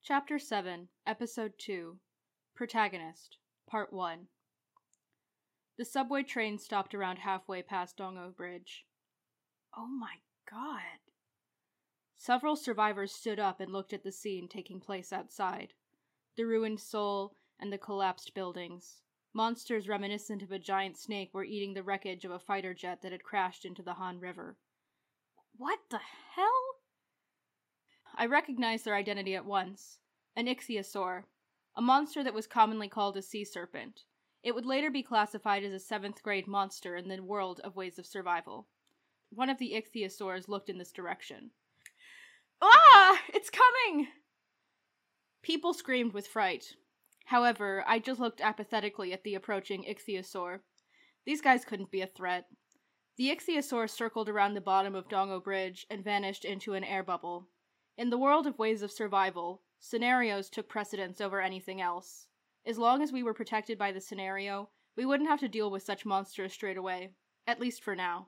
Chapter 7, Episode 2, Protagonist, Part 1. The subway train stopped around halfway past Dongo Bridge. Oh my god. Several survivors stood up and looked at the scene taking place outside. The ruined Seoul and the collapsed buildings. Monsters reminiscent of a giant snake were eating the wreckage of a fighter jet that had crashed into the Han River. What the hell? I recognized their identity at once. An ichthyosaur, a monster that was commonly called a sea serpent. It would later be classified as a 7th grade monster in the world of Ways of Survival. One of the ichthyosaurs looked in this direction. Ah! It's coming! People screamed with fright. However, I just looked apathetically at the approaching ichthyosaur. These guys couldn't be a threat. The ichthyosaur circled around the bottom of Dongo Bridge and vanished into an air bubble. In the world of Ways of Survival, scenarios took precedence over anything else. As long as we were protected by the scenario, we wouldn't have to deal with such monsters straight away. At least for now.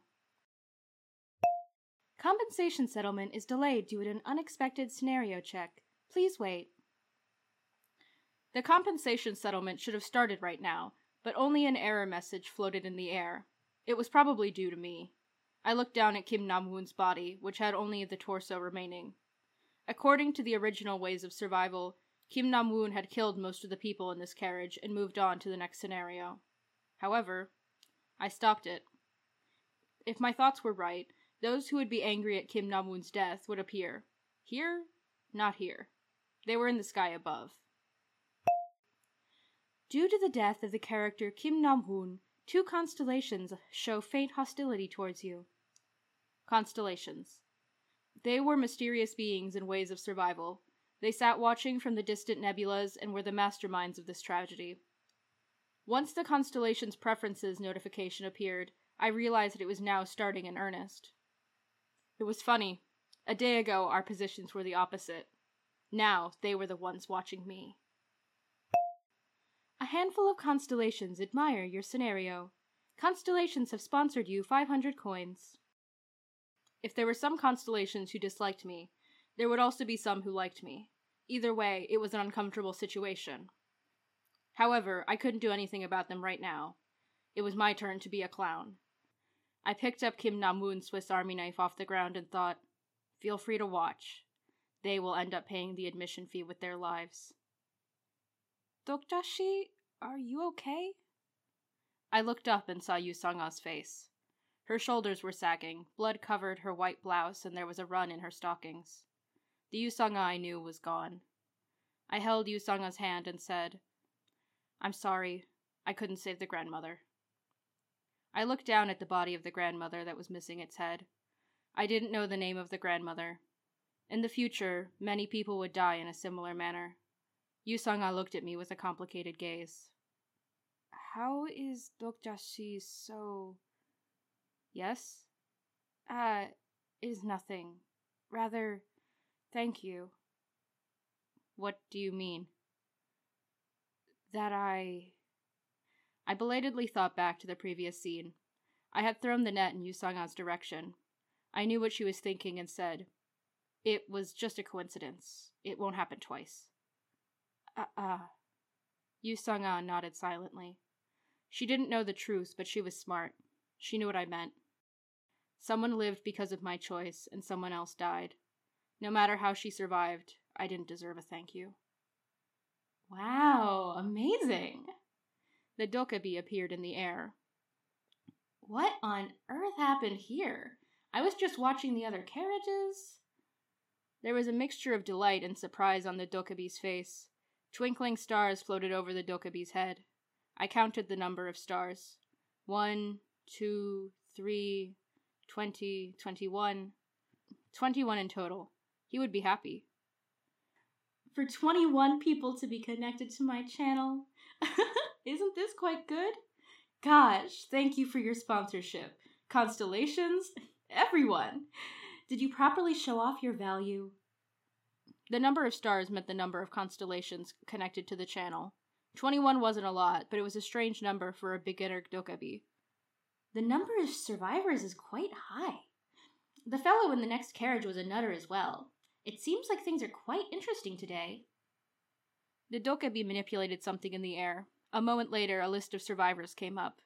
Compensation settlement is delayed due to an unexpected scenario check. Please wait. The compensation settlement should have started right now, but only an error message floated in the air. It was probably due to me. I looked down at Kim Nam-woon's body, which had only the torso remaining. According to the original Ways of Survival, Kim Nam-woon had killed most of the people in this carriage and moved on to the next scenario. However, I stopped it. If my thoughts were right, those who would be angry at Kim Nam-woon's death would appear. Here? Not here. They were in the sky above. Due to the death of the character Kim Nam-woon, 2 constellations show faint hostility towards you. Constellations. They were mysterious beings in Ways of Survival. They sat watching from the distant nebulas and were the masterminds of this tragedy. Once the Constellations Preferences notification appeared, I realized that it was now starting in earnest. It was funny. A day ago, our positions were the opposite. Now, they were the ones watching me. A handful of constellations admire your scenario. Constellations have sponsored you 500 coins. If there were some constellations who disliked me, there would also be some who liked me. Either way, it was an uncomfortable situation. However, I couldn't do anything about them right now. It was my turn to be a clown. I picked up Kim Nam-woon's Swiss Army knife off the ground and thought, feel free to watch. They will end up paying the admission fee with their lives. Dokdashi, are you okay? I looked up and saw Yu Sung-a's face. Her shoulders were sagging, blood covered her white blouse, and there was a run in her stockings. The Yu Sung-a I knew was gone. I held Yu Sung-a's hand and said, I'm sorry, I couldn't save the grandmother. I looked down at the body of the grandmother that was missing its head. I didn't know the name of the grandmother. In the future, many people would die in a similar manner. Yu Sung-a looked at me with a complicated gaze. How is Dokdashi so... Yes? Is nothing. Rather, thank you. What do you mean? That I belatedly thought back to the previous scene. I had thrown the net in Yu Sung-a's direction. I knew what she was thinking and said, it was just a coincidence. It won't happen twice. Yu Sung-a nodded silently. She didn't know the truth, but she was smart. She knew what I meant. Someone lived because of my choice, and someone else died. No matter how she survived, I didn't deserve a thank you. Wow, amazing! The Dokkaebi appeared in the air. What on earth happened here? I was just watching the other carriages. There was a mixture of delight and surprise on the Dokkaebi's face. Twinkling stars floated over the Dokkaebi's head. I counted the number of stars. 1, 2, 3, 20, 21. 21 in total. He would be happy. For 21 people to be connected to my channel. Isn't this quite good? Gosh, thank you for your sponsorship. Constellations? Everyone! Did you properly show off your value? The number of stars meant the number of constellations connected to the channel. 21 wasn't a lot, but it was a strange number for a beginner Dokkaebi. The number of survivors is quite high. The fellow in the next carriage was a nutter as well. It seems like things are quite interesting today. The Dokkaebi manipulated something in the air. A moment later, a list of survivors came up.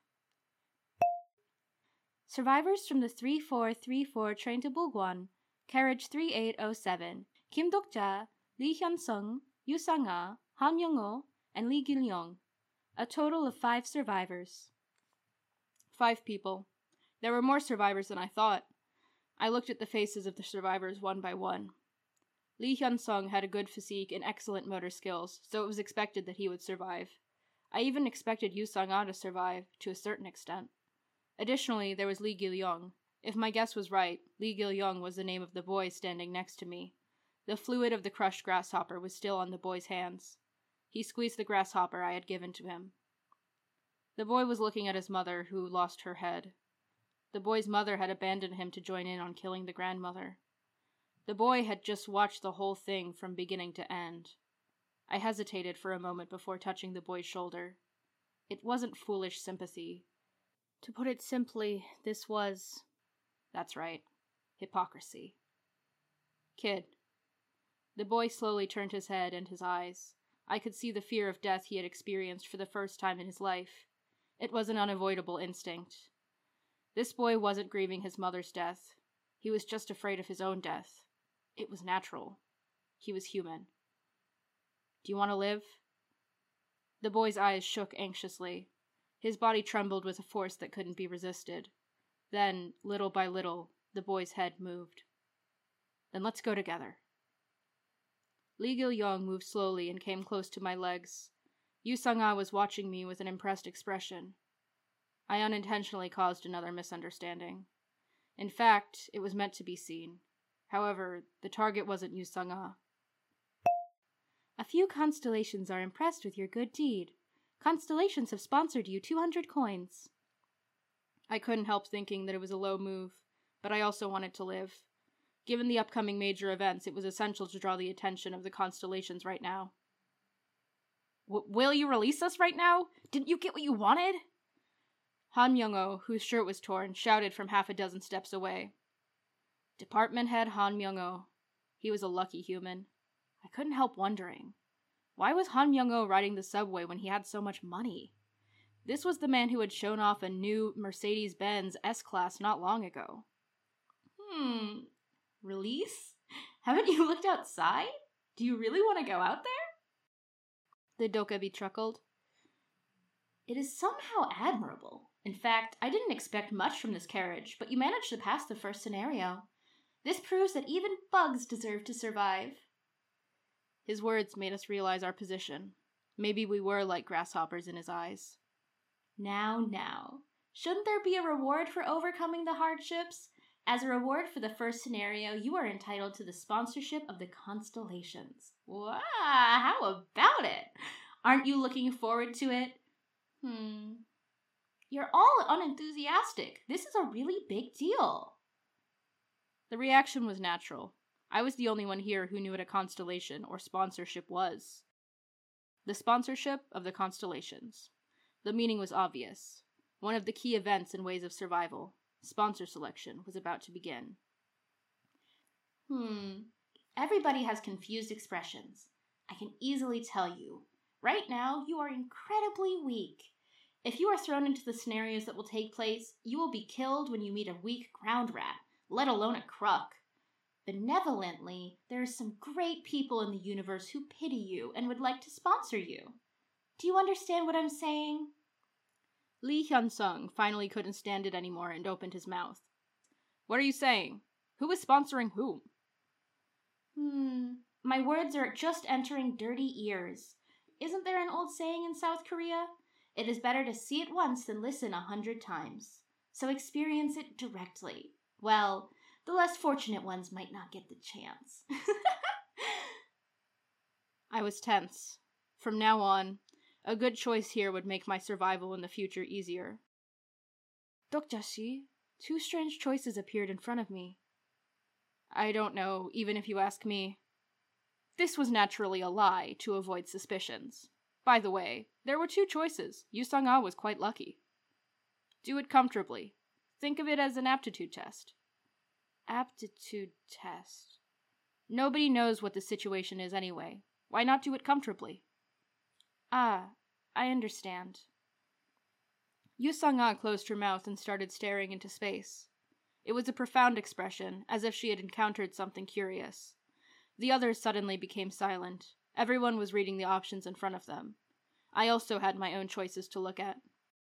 Survivors from the 3434 train to Bulgwon, carriage 3807, Kim Dok-ja, Lee Hyun-sung, Yu Sang-ah, Han Myung-oh, and Lee Gil-yong. A total of 5 survivors. 5 people. There were more survivors than I thought. I looked at the faces of the survivors one by one. Lee Hyun-sung had a good physique and excellent motor skills, so it was expected that he would survive. I even expected Yu Sang-ah to survive, to a certain extent. Additionally, there was Lee Gil-yong. If my guess was right, Lee Gil-yong was the name of the boy standing next to me. The fluid of the crushed grasshopper was still on the boy's hands. He squeezed the grasshopper I had given to him. The boy was looking at his mother, who lost her head. The boy's mother had abandoned him to join in on killing the grandmother. The boy had just watched the whole thing from beginning to end. I hesitated for a moment before touching the boy's shoulder. It wasn't foolish sympathy. To put it simply, this was... That's right. Hypocrisy. Kid. The boy slowly turned his head and his eyes. I could see the fear of death he had experienced for the first time in his life. It was an unavoidable instinct. This boy wasn't grieving his mother's death. He was just afraid of his own death. It was natural. He was human. Do you want to live? The boy's eyes shook anxiously. His body trembled with a force that couldn't be resisted. Then, little by little, the boy's head moved. Then let's go together. Lee Gil-yong moved slowly and came close to my legs. Yu Sang-ah was watching me with an impressed expression. I unintentionally caused another misunderstanding. In fact, it was meant to be seen. However, the target wasn't Yu Sang-ah. A few constellations are impressed with your good deed. Constellations have sponsored you 200 coins. I couldn't help thinking that it was a low move, but I also wanted to live. Given the upcoming major events, it was essential to draw the attention of the constellations right now. Will you release us right now? Didn't you get what you wanted? Han Myung-oh, whose shirt was torn, shouted from half a dozen steps away. Department head Han Myung-oh. He was a lucky human. I couldn't help wondering. Why was Han Myung-oh riding the subway when he had so much money? This was the man who had shown off a new Mercedes-Benz S-Class not long ago. Release? Haven't you looked outside? Do you really want to go out there? The Dokkaebi chuckled. It is somehow admirable. In fact, I didn't expect much from this carriage, but you managed to pass the first scenario. This proves that even bugs deserve to survive. His words made us realize our position. Maybe we were like grasshoppers in his eyes. Now. Shouldn't there be a reward for overcoming the hardships? As a reward for the first scenario, you are entitled to the sponsorship of the constellations. Wow, how about it? Aren't you looking forward to it? You're all unenthusiastic. This is a really big deal. The reaction was natural. I was the only one here who knew what a constellation or sponsorship was. The sponsorship of the constellations. The meaning was obvious. One of the key events and ways of survival, sponsor selection, was about to begin. Everybody has confused expressions. I can easily tell you. Right now, you are incredibly weak. If you are thrown into the scenarios that will take place, you will be killed when you meet a weak ground rat, let alone a Kruk. Benevolently, there are some great people in the universe who pity you and would like to sponsor you. Do you understand what I'm saying? Lee Hyun-sung finally couldn't stand it anymore and opened his mouth. What are you saying? Who is sponsoring whom? My words are just entering dirty ears. Isn't there an old saying in South Korea? It is better to see it once than listen 100 times. So experience it directly. Well, the less fortunate ones might not get the chance. I was tense. From now on, a good choice here would make my survival in the future easier. Dokjashi, 2 strange choices appeared in front of me. I don't know, even if you ask me. This was naturally a lie to avoid suspicions. By the way, there were 2 choices. Yu Sang-ah was quite lucky. Do it comfortably. Think of it as an aptitude test. Aptitude test. Nobody knows what the situation is anyway. Why not do it comfortably? Ah, I understand. Yu Sung-ah closed her mouth and started staring into space. It was a profound expression, as if she had encountered something curious. The others suddenly became silent. Everyone was reading the options in front of them. I also had my own choices to look at.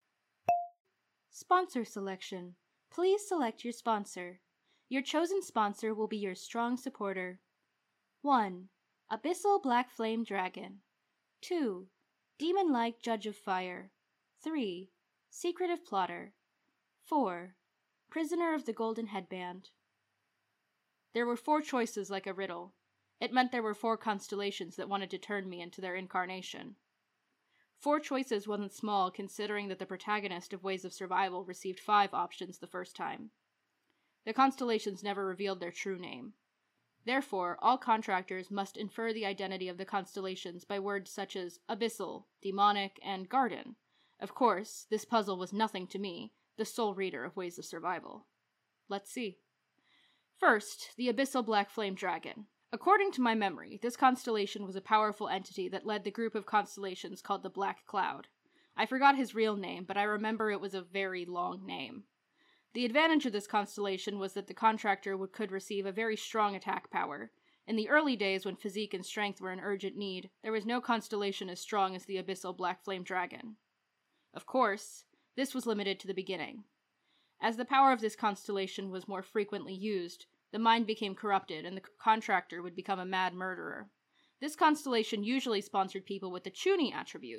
Sponsor selection. Please select your sponsor. Your chosen sponsor will be your strong supporter. 1. Abyssal Black Flame Dragon. 2. Demon-like Judge of Fire. 3. Secretive Plotter. 4. Prisoner of the Golden Headband. There were 4 choices like a riddle. It meant there were 4 constellations that wanted to turn me into their incarnation. 4 choices wasn't small, considering that the protagonist of Ways of Survival received 5 options the first time. The constellations never revealed their true name. Therefore, all contractors must infer the identity of the constellations by words such as abyssal, demonic, and garden. Of course, this puzzle was nothing to me, the sole reader of Ways of Survival. Let's see. First, the Abyssal Black Flame Dragon. According to my memory, this constellation was a powerful entity that led the group of constellations called the Black Cloud. I forgot his real name, but I remember it was a very long name. The advantage of this constellation was that the contractor could receive a very strong attack power. In the early days, when physique and strength were in urgent need, there was no constellation as strong as the Abyssal Black Flame Dragon. Of course, this was limited to the beginning. As the power of this constellation was more frequently used, the mind became corrupted and the contractor would become a mad murderer. This constellation usually sponsored people with the Chuni attribute.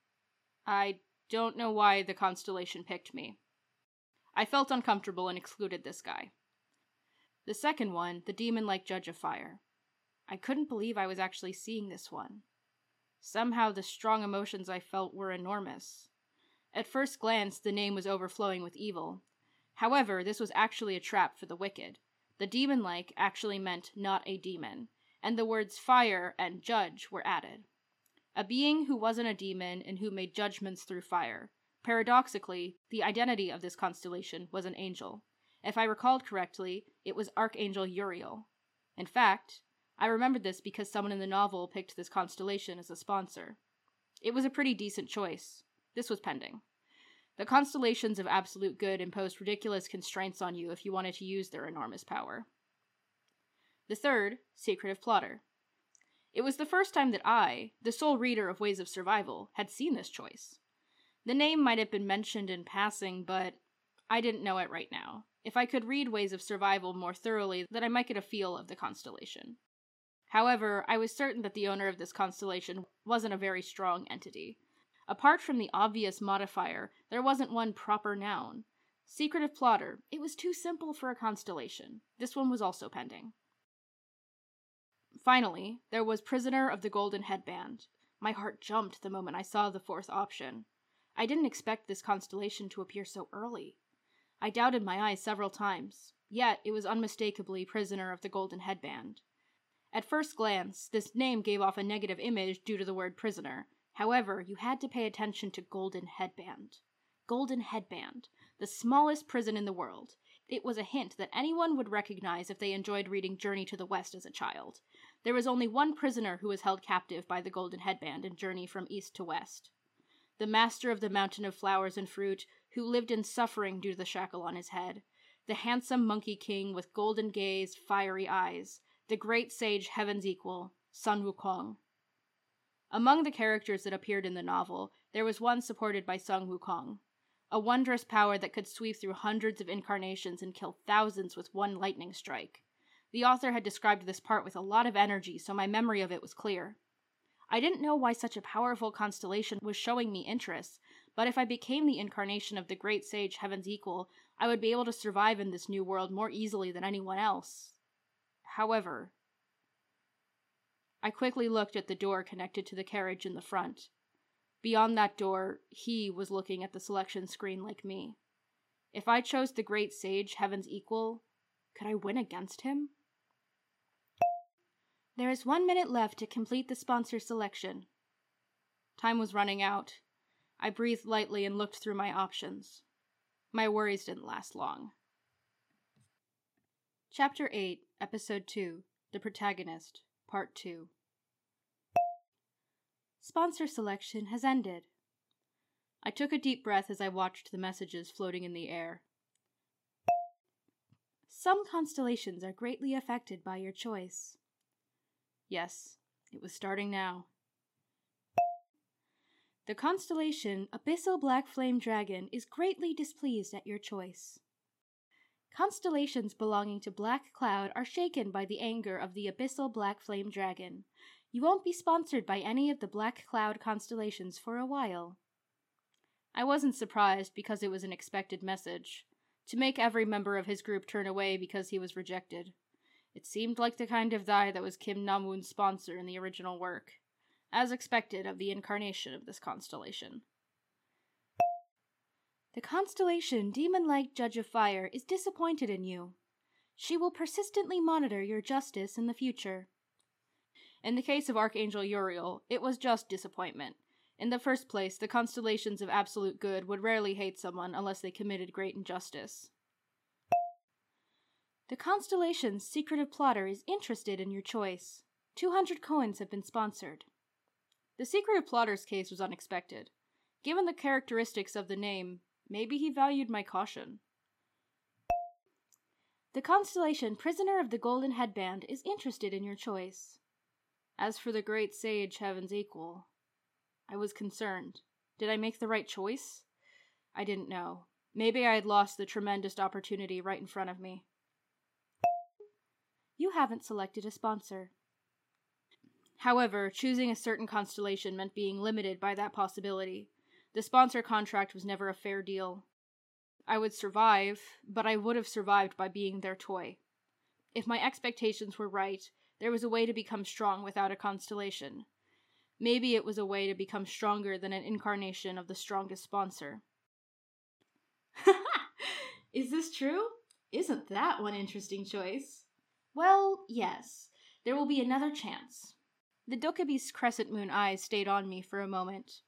I don't know why the constellation picked me. I felt uncomfortable and excluded this guy. The second one, the demon-like Judge of Fire. I couldn't believe I was actually seeing this one. Somehow the strong emotions I felt were enormous. At first glance, the name was overflowing with evil. However, this was actually a trap for the wicked. The demon-like actually meant not a demon, and the words fire and judge were added. A being who wasn't a demon and who made judgments through fire. Paradoxically, the identity of this constellation was an angel. If I recalled correctly, it was Archangel Uriel. In fact, I remembered this because someone in the novel picked this constellation as a sponsor. It was a pretty decent choice. This was pending. The constellations of absolute good imposed ridiculous constraints on you if you wanted to use their enormous power. The third, Secretive Plotter. It was the first time that I, the sole reader of Ways of Survival, had seen this choice. The name might have been mentioned in passing, but I didn't know it right now. If I could read Ways of Survival more thoroughly, then I might get a feel of the constellation. However, I was certain that the owner of this constellation wasn't a very strong entity. Apart from the obvious modifier, there wasn't one proper noun. Secretive Plotter. It was too simple for a constellation. This one was also pending. Finally, there was Prisoner of the Golden Headband. My heart jumped the moment I saw the 4th option. I didn't expect this constellation to appear so early. I doubted my eyes several times, yet it was unmistakably Prisoner of the Golden Headband. At first glance, this name gave off a negative image due to the word prisoner. However, you had to pay attention to Golden Headband. Golden Headband, the smallest prison in the world. It was a hint that anyone would recognize if they enjoyed reading Journey to the West as a child. There was only one prisoner who was held captive by the Golden Headband in Journey from East to West. The master of the Mountain of Flowers and Fruit, who lived in suffering due to the shackle on his head. The handsome Monkey King with golden gaze, fiery eyes. The great sage Heaven's Equal, Sun Wukong. Among the characters that appeared in the novel, there was one supported by Sun Wukong, a wondrous power that could sweep through hundreds of incarnations and kill thousands with one lightning strike. The author had described this part with a lot of energy, so my memory of it was clear. I didn't know why such a powerful constellation was showing me interest, but if I became the incarnation of the great sage Heaven's Equal, I would be able to survive in this new world more easily than anyone else. However, I quickly looked at the door connected to the carriage in the front. Beyond that door, he was looking at the selection screen like me. If I chose the great sage, Heaven's Equal, could I win against him? There is 1 minute left to complete the sponsor selection. Time was running out. I breathed lightly and looked through my options. My worries didn't last long. Chapter 8, Episode 2, The Protagonist, Part 2. sponsor selection has ended. I took a deep breath as I watched the messages floating in the air. Some constellations are greatly affected by your choice. Yes, it was starting now. The constellation Abyssal Black Flame Dragon is greatly displeased at your choice. Constellations belonging to Black Cloud are shaken by the anger of the Abyssal Black Flame Dragon. You won't be sponsored by any of the Black Cloud constellations for a while. I wasn't surprised because it was an expected message, to make every member of his group turn away because he was rejected. It seemed like the kind of die that was Kim Namwoon's sponsor in the original work, as expected of the incarnation of this constellation. The constellation Demon-like Judge of Fire is disappointed in you. She will persistently monitor your justice in the future. In the case of Archangel Uriel, it was just disappointment. In the first place, the constellations of absolute good would rarely hate someone unless they committed great injustice. The constellation's secretive plotter is interested in your choice. 200 coins have been sponsored. The secretive plotter's case was unexpected. Given the characteristics of the name, maybe he valued my caution. The constellation Prisoner of the Golden Headband is interested in your choice. As for the great sage Heaven's Equal, I was concerned. Did I make the right choice? I didn't know. Maybe I had lost the tremendous opportunity right in front of me. You haven't selected a sponsor. However, choosing a certain constellation meant being limited by that possibility. The sponsor contract was never a fair deal. I would survive, but I would have survived by being their toy. If my expectations were right, there was a way to become strong without a constellation. Maybe it was a way to become stronger than an incarnation of the strongest sponsor. Is this true? Isn't that one interesting choice? Well, yes. There will be another chance. The Dokubi's crescent moon eyes stayed on me for a moment.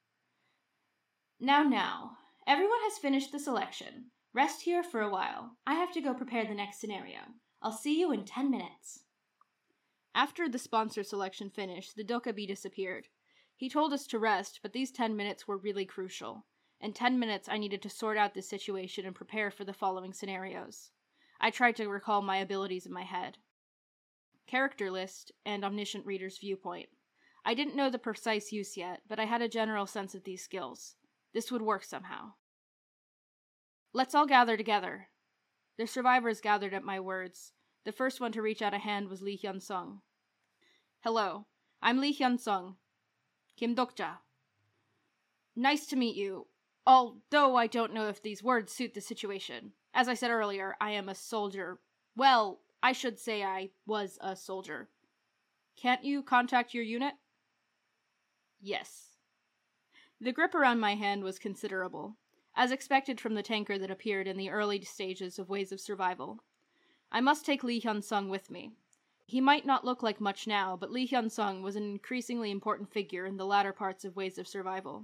Now. Everyone has finished the selection. Rest here for a while. I have to go prepare the next scenario. I'll see you in 10 minutes. After the sponsor selection finished, the Dokubi disappeared. He told us to rest, but these 10 minutes were really crucial. In 10 minutes, I needed to sort out this situation and prepare for the following scenarios. I tried to recall my abilities in my head. Character list and omniscient reader's viewpoint. I didn't know the precise use yet, but I had a general sense of these skills. This would work somehow. Let's all gather together. The survivors gathered at my words. The first one to reach out a hand was Lee Hyun-sung. Hello, I'm Lee Hyun-sung. Kim Dokja. Nice to meet you, although I don't know if these words suit the situation. As I said earlier, I am a soldier. Well, I should say I was a soldier. Can't you contact your unit? Yes. The grip around my hand was considerable, as expected from the tanker that appeared in the early stages of Ways of Survival. I must take Lee Hyun-sung with me. He might not look like much now, but Lee Hyun-sung was an increasingly important figure in the latter parts of Ways of Survival.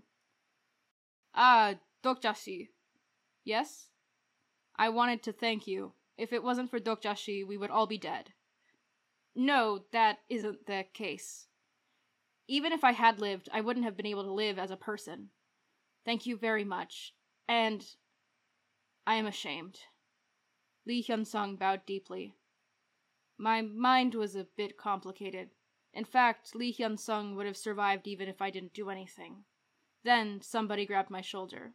Dokja-shi. Yes? I wanted to thank you. If it wasn't for Dokja-shi, we would all be dead. No, that isn't the case. Even if I had lived, I wouldn't have been able to live as a person. Thank you very much. And I am ashamed. Lee Hyun-sung bowed deeply. My mind was a bit complicated. In fact, Lee Hyun-sung would have survived even if I didn't do anything. Then somebody grabbed my shoulder.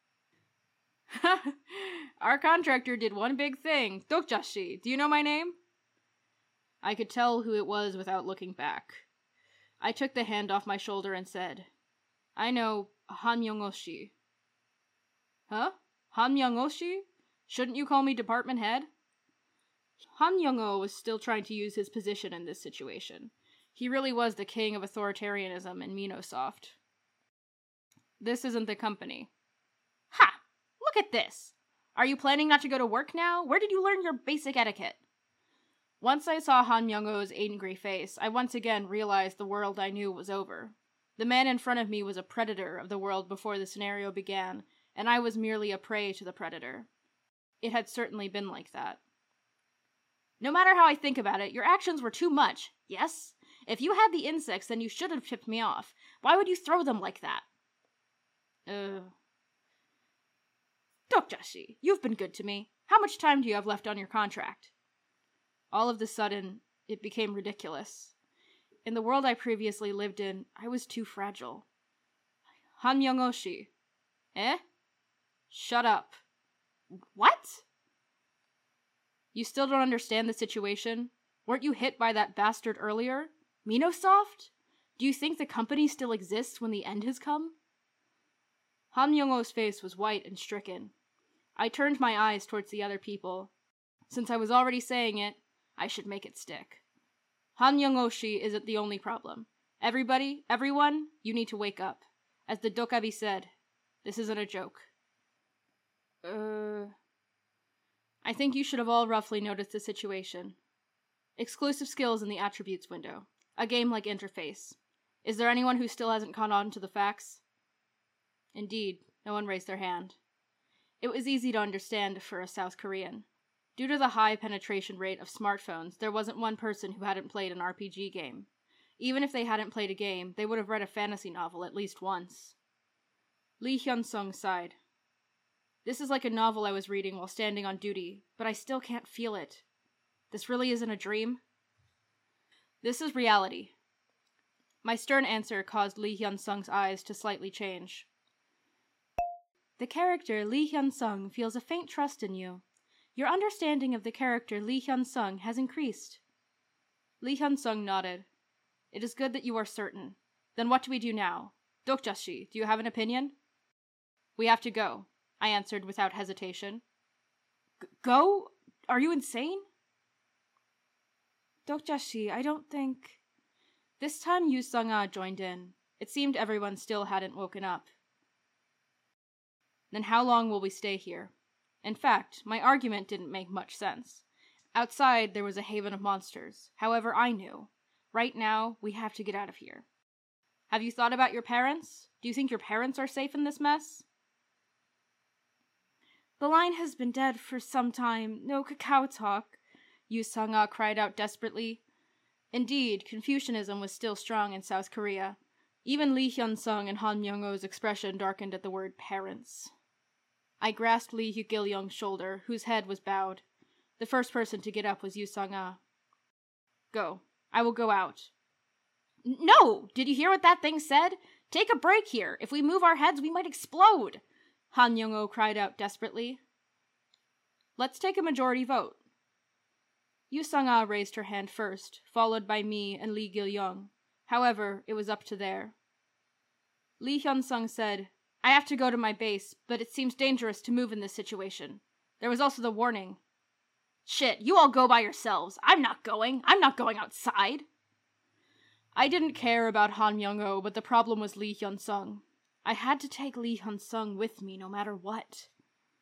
Our contractor did one big thing. Dokja-shi, do you know my name? I could tell who it was without looking back. I took the hand off my shoulder and said, I know Han Myung-oh-shi. Huh? Han Myung-oh-shi? Shouldn't you call me department head? Han Myung-oh was still trying to use his position in this situation. He really was the king of authoritarianism in Minosoft. This isn't the company. Ha! Look at this! Are you planning not to go to work now? Where did you learn your basic etiquette? Once I saw Han Myung-oh's angry face, I once again realized the world I knew was over. The man in front of me was a predator of the world before the scenario began, and I was merely a prey to the predator. It had certainly been like that. No matter how I think about it, your actions were too much, yes? If you had the insects, then you should have tipped me off. Why would you throw them like that? Dokjashi, you've been good to me. How much time do you have left on your contract? All of a sudden, it became ridiculous. In the world I previously lived in, I was too fragile. Hanmyoung-oshi. Eh? Shut up. What? You still don't understand the situation? Weren't you hit by that bastard earlier? Minosoft? Do you think the company still exists when the end has come? Hanmyoung-o's face was white and stricken. I turned my eyes towards the other people. Since I was already saying it, I should make it stick. Hanmyoung-oshi isn't the only problem. Everyone, you need to wake up. As the Dokkaebi said, this isn't a joke. I think you should have all roughly noticed the situation. Exclusive skills in the attributes window. A game-like interface. Is there anyone who still hasn't caught on to the facts? Indeed, no one raised their hand. It was easy to understand for a South Korean. Due to the high penetration rate of smartphones, there wasn't one person who hadn't played an RPG game. Even if they hadn't played a game, they would have read a fantasy novel at least once. Lee Hyun-sung sighed. This is like a novel I was reading while standing on duty, but I still can't feel it. This really isn't a dream? This is reality. My stern answer caused Lee Hyun-sung's eyes to slightly change. The character Lee Hyun-sung feels a faint trust in you. Your understanding of the character Lee Hyun-sung has increased. Lee Hyun-sung nodded. It is good that you are certain. Then what do we do now? Dokjashi, do you have an opinion? We have to go, I answered without hesitation. Go? Are you insane? Dokjashi, I don't think... This time Yu Sung-ah joined in. It seemed everyone still hadn't woken up. Then how long will we stay here? In fact, my argument didn't make much sense. Outside, there was a haven of monsters. However, I knew. Right now, we have to get out of here. Have you thought about your parents? Do you think your parents are safe in this mess? The line has been dead for some time. No Kakao talk, Yu Sung-ah cried out desperately. Indeed, Confucianism was still strong in South Korea. Even Lee Hyun-sung and Han Myung-o's expression darkened at the word parents. I grasped Lee Hyuk-il-young's shoulder, whose head was bowed. The first person to get up was Yu Sung-ah. Go. I will go out. No! Did you hear what that thing said? Take a break here. If we move our heads, we might explode! Han Myung-o cried out desperately. Let's take a majority vote. Yu Sung-ah raised her hand first, followed by me and Lee Gil-young. However, it was up to there. Lee Hyun-sung said, I have to go to my base, but it seems dangerous to move in this situation. There was also the warning. Shit, you all go by yourselves. I'm not going. I'm not going outside. I didn't care about Han Myung-o, but the problem was Lee Hyun-sung. I had to take Lee Hyun-sung with me no matter what.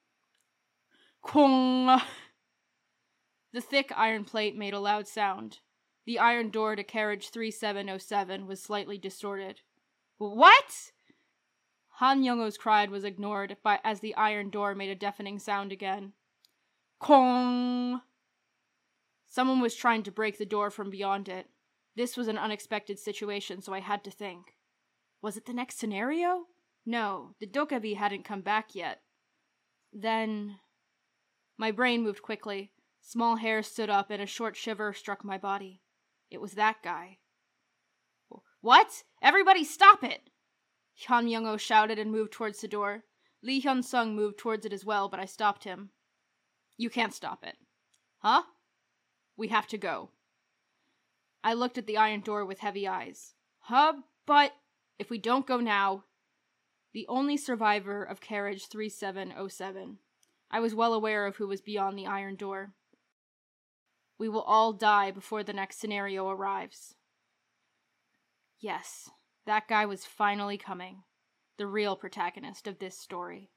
Kwong! The thick iron plate made a loud sound. The iron door to carriage 3707 was slightly distorted. What? Han Myung-o's cry was ignored as the iron door made a deafening sound again. Kong! Someone was trying to break the door from beyond it. This was an unexpected situation, so I had to think. Was it the next scenario? No, the Dokkaebi hadn't come back yet. Then... My brain moved quickly. Small hairs stood up and a short shiver struck my body. It was that guy. What? Everybody stop it! Han Myung-o shouted and moved towards the door. Lee Hyun-sung moved towards it as well, but I stopped him. You can't stop it. Huh? We have to go. I looked at the iron door with heavy eyes. But if we don't go now... The only survivor of carriage 3707. I was well aware of who was beyond the iron door. We will all die before the next scenario arrives. Yes, that guy was finally coming. The real protagonist of this story.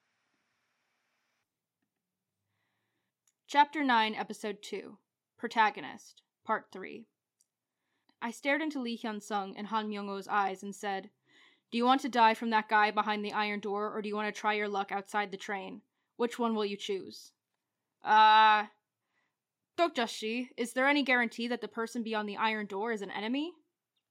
Chapter 9, Episode 2. Protagonist, Part 3. I stared into Lee Hyun-sung and Han Myung-o's eyes and said, Do you want to die from that guy behind the iron door, or do you want to try your luck outside the train? Which one will you choose? Dokjashi, is there any guarantee that the person beyond the iron door is an enemy?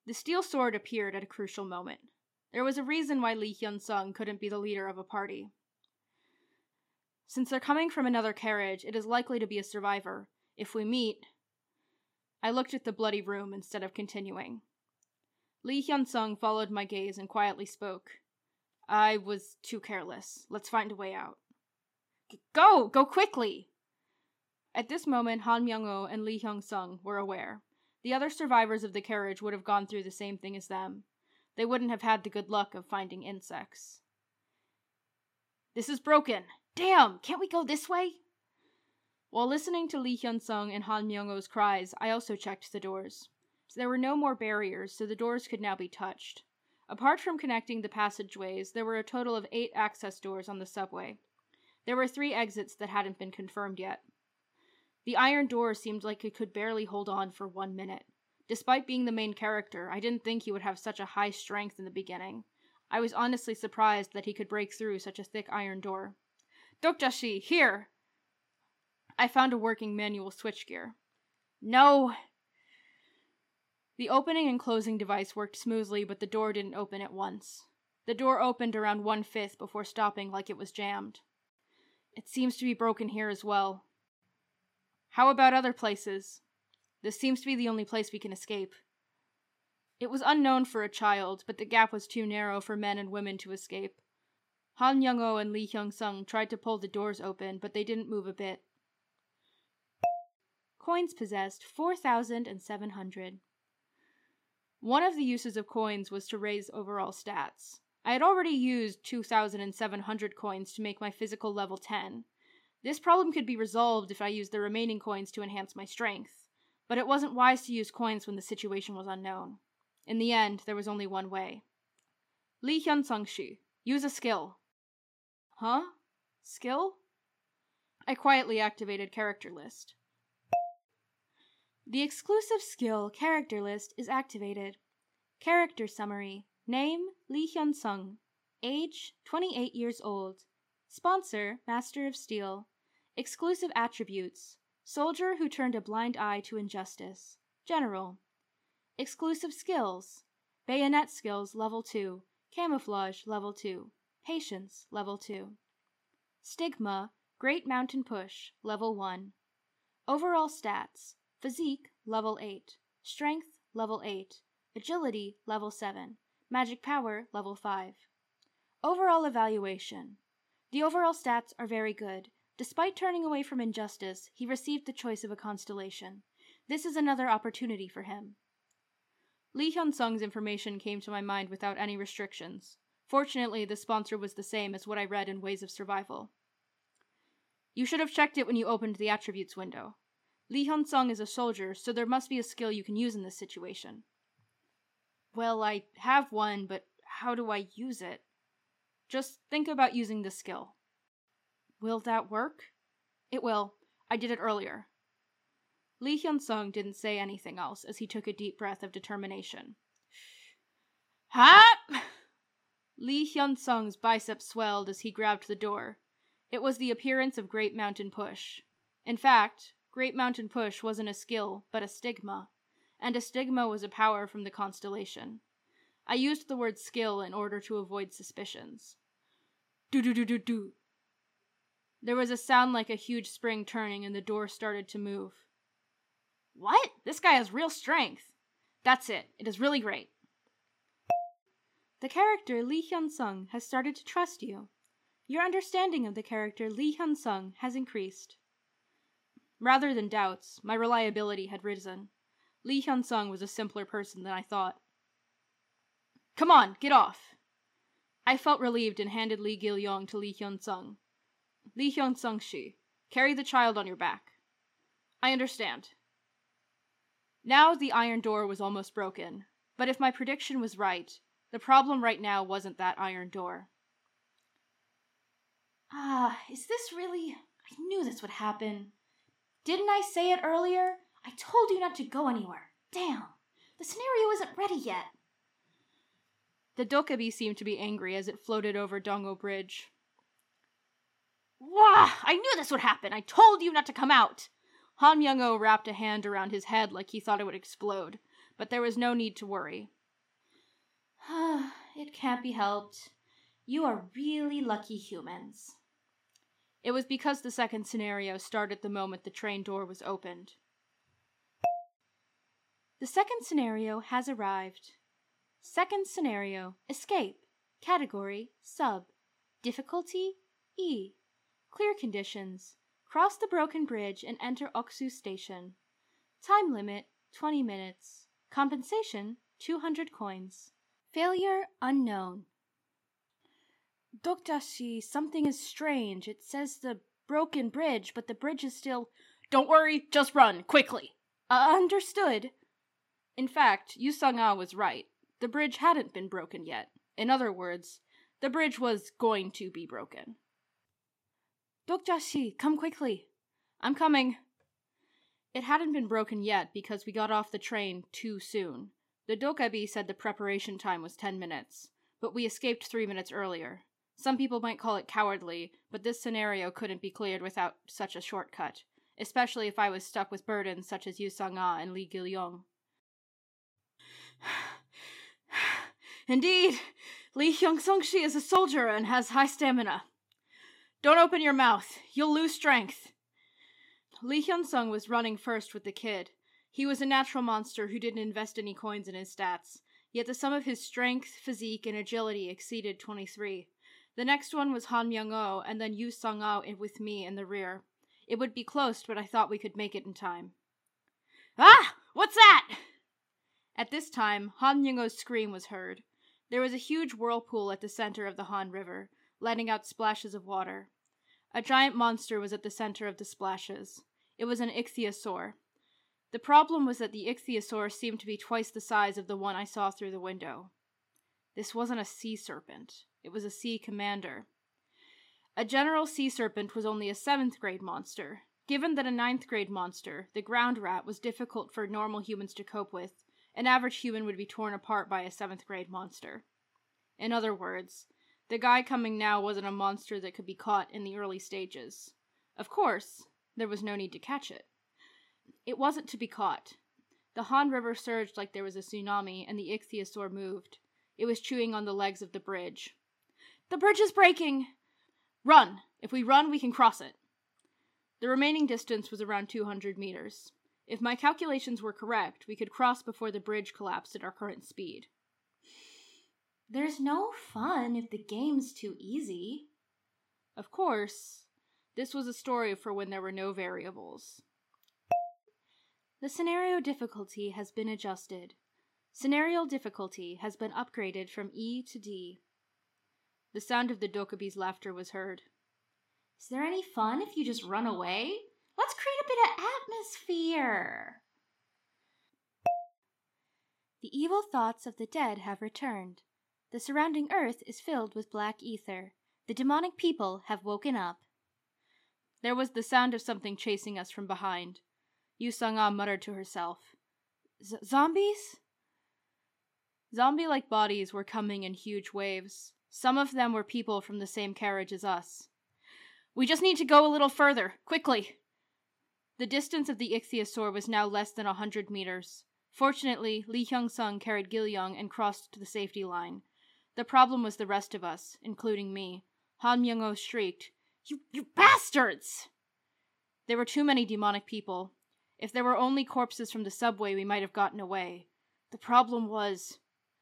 The steel sword appeared at a crucial moment. There was a reason why Lee Hyun-sung couldn't be the leader of a party. Since they're coming from another carriage, it is likely to be a survivor. If we meet... I looked at the bloody room instead of continuing. Lee Hyun-sung followed my gaze and quietly spoke. I was too careless. Let's find a way out. Go! Go quickly! At this moment, Han Myung-oh and Lee Hyun-sung were aware. The other survivors of the carriage would have gone through the same thing as them. They wouldn't have had the good luck of finding insects. This is broken! Damn! Can't we go this way? While listening to Lee Hyun-sung and Han Myung-oh's cries, I also checked the doors. There were no more barriers, so the doors could now be touched. Apart from connecting the passageways, there were a total of 8 access doors on the subway. There were 3 exits that hadn't been confirmed yet. The iron door seemed like it could barely hold on for 1 minute. Despite being the main character, I didn't think he would have such a high strength in the beginning. I was honestly surprised that he could break through such a thick iron door. Dokjashi, here! I found a working manual switchgear. No! The opening and closing device worked smoothly, but the door didn't open at once. The door opened around 1/5 before stopping like it was jammed. It seems to be broken here as well. How about other places? This seems to be the only place we can escape. It was unknown for a child, but the gap was too narrow for men and women to escape. Han Myung-oh and Lee Hyun-sung tried to pull the doors open, but they didn't move a bit. Coins possessed 4,700. One of the uses of coins was to raise overall stats. I had already used 2,700 coins to make my physical level 10. This problem could be resolved if I used the remaining coins to enhance my strength, but it wasn't wise to use coins when the situation was unknown. In the end, there was only one way. Lee Hyun-sung-shi, use a skill. Huh? Skill? I quietly activated character list. The exclusive skill character list is activated. Character summary. Name, Lee Hyun-sung. Age, 28 years old. Sponsor, Master of Steel. Exclusive attributes. Soldier who turned a blind eye to injustice. General. Exclusive skills. Bayonet skills level 2. Camouflage level 2. Patience level 2. Stigma, Great Mountain Push level 1. Overall stats. Physique level 8. Strength level 8. Agility level 7. Magic power level 5. Overall evaluation. The overall stats are very good. Despite turning away from injustice, he received the choice of a constellation. This is another opportunity for him. Lee Hyun-sung's information came to my mind without any restrictions. Fortunately, the sponsor was the same as what I read in Ways of Survival. You should have checked it when you opened the attributes window. Lee Hyun-sung is a soldier, so there must be a skill you can use in this situation. Well, I have one, but how do I use it? Just think about using this skill. Will that work? It will. I did it earlier. Lee Hyun-sung didn't say anything else as he took a deep breath of determination. Ha! Lee Hyun-sung's biceps swelled as he grabbed the door. It was the appearance of Great Mountain Push. In fact, Great Mountain Push wasn't a skill, but a stigma. And a stigma was a power from the constellation. I used the word skill in order to avoid suspicions. Do-do-do-do-do. There was a sound like a huge spring turning and the door started to move. What? This guy has real strength. That's it. It is really great. The character Lee Hyun-sung has started to trust you. Your understanding of the character Lee Hyun-sung has increased. Rather than doubts, my reliability had risen. Lee Hyun-sung was a simpler person than I thought. Come on, get off! I felt relieved and handed Lee Gil-yong to Lee Hyun-sung. Lee Hyun-sung-shi, carry the child on your back. I understand. Now the iron door was almost broken, but if my prediction was right, the problem right now wasn't that iron door. Is this really... I knew this would happen. Didn't I say it earlier? I told you not to go anywhere. Damn, the scenario isn't ready yet. The Dokkaebi seemed to be angry as it floated over Dongo Bridge. Wah! I knew this would happen! I told you not to come out! Han Myung-oh wrapped a hand around his head like he thought it would explode, but there was no need to worry. It can't be helped. You are really lucky humans. It was because the second scenario started the moment the train door was opened. The second scenario has arrived. Second scenario, escape. Category, sub. Difficulty, E. Clear conditions. Cross the broken bridge and enter Oksu Station. Time limit, 20 minutes. Compensation, 200 coins. Failure unknown. Doktashi, something is strange. It says the broken bridge, but the bridge is still... Don't worry, just run, quickly. Understood. In fact, Yu Sung-ah was right. The bridge hadn't been broken yet. In other words, the bridge was going to be broken. Doktashi, come quickly. I'm coming. It hadn't been broken yet because we got off the train too soon. The Dokabi said the preparation time was 10 minutes, but we escaped 3 minutes earlier. Some people might call it cowardly, but this scenario couldn't be cleared without such a shortcut, especially if I was stuck with burdens such as Yu Sung-ah and Lee Gil-yong. Indeed, Lee Hyung-sung-shi is a soldier and has high stamina. Don't open your mouth. You'll lose strength. Lee Hyun-sung was running first with the kid. He was a natural monster who didn't invest any coins in his stats, yet the sum of his strength, physique, and agility exceeded 23. The next one was Han Myung-oh, and then Yu Sung-ah with me in the rear. It would be close, but I thought we could make it in time. Ah! What's that? At this time, Han Myung-oh's scream was heard. There was a huge whirlpool at the center of the Han River, letting out splashes of water. A giant monster was at the center of the splashes. It was an ichthyosaur. The problem was that the ichthyosaur seemed to be twice the size of the one I saw through the window. This wasn't a sea serpent. It was a sea commander. A general sea serpent was only a 7th grade monster. Given that a 9th grade monster, the ground rat, was difficult for normal humans to cope with, an average human would be torn apart by a 7th grade monster. In other words, the guy coming now wasn't a monster that could be caught in the early stages. Of course, there was no need to catch it. It wasn't to be caught. The Han River surged like there was a tsunami, and the ichthyosaur moved. It was chewing on the legs of the bridge. The bridge is breaking! Run! If we run, we can cross it. The remaining distance was around 200 meters. If my calculations were correct, we could cross before the bridge collapsed at our current speed. There's no fun if the game's too easy. Of course, this was a story for when there were no variables. The scenario difficulty has been adjusted. Scenario difficulty has been upgraded from E to D. The sound of the Dokabi's laughter was heard. Is there any fun if you just run away? Let's create a bit of atmosphere. The evil thoughts of the dead have returned. The surrounding earth is filled with black ether. The demonic people have woken up. There was the sound of something chasing us from behind. Yu Sung-ah muttered to herself. Zombies? Zombie-like bodies were coming in huge waves. Some of them were people from the same carriage as us. We just need to go a little further, quickly. The distance of the ichthyosaur was now less than 100 meters. Fortunately, Lee Hyung-sung carried Gil-young and crossed to the safety line. The problem was the rest of us, including me. Han Myung-oh shrieked, You bastards! There were too many demonic people. If there were only corpses from the subway, we might have gotten away. The problem was...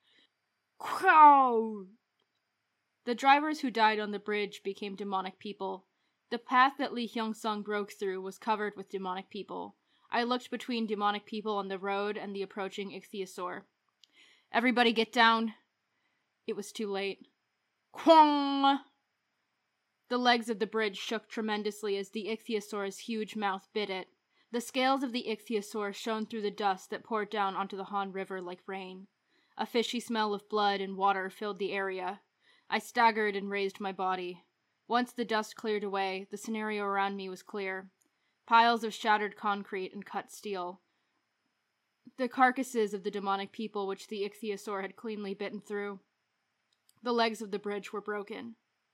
Crow! The drivers who died on the bridge became demonic people. The path that Lee Hyung-sung broke through was covered with demonic people. I looked between demonic people on the road and the approaching ichthyosaur. Everybody get down. It was too late. Kwong! The legs of the bridge shook tremendously as the ichthyosaur's huge mouth bit it. The scales of the ichthyosaur shone through the dust that poured down onto the Han River like rain. A fishy smell of blood and water filled the area. I staggered and raised my body. Once the dust cleared away, the scenario around me was clear. Piles of shattered concrete and cut steel. The carcasses of the demonic people which the ichthyosaur had cleanly bitten through. The legs of the bridge were broken.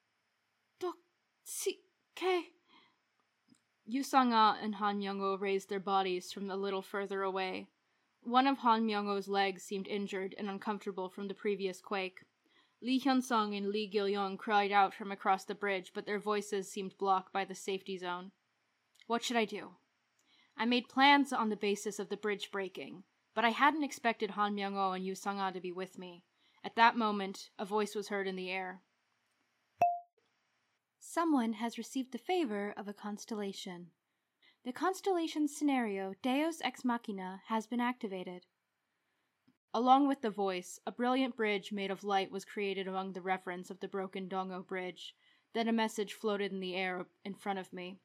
K. Yu Sung-ah and Han Myung-oh raised their bodies from a little further away. One of Han Myung-o's legs seemed injured and uncomfortable from the previous quake. Lee Hyun-sung and Lee Gil-young cried out from across the bridge, but their voices seemed blocked by the safety zone. What should I do? I made plans on the basis of the bridge breaking, but I hadn't expected Han Myung-o and Yu Sang-ah to be with me. At that moment, a voice was heard in the air. Someone has received the favor of a constellation. The constellation scenario Deus Ex Machina has been activated. Along with the voice, a brilliant bridge made of light was created among the reference of the broken Dongho Bridge. Then a message floated in the air in front of me.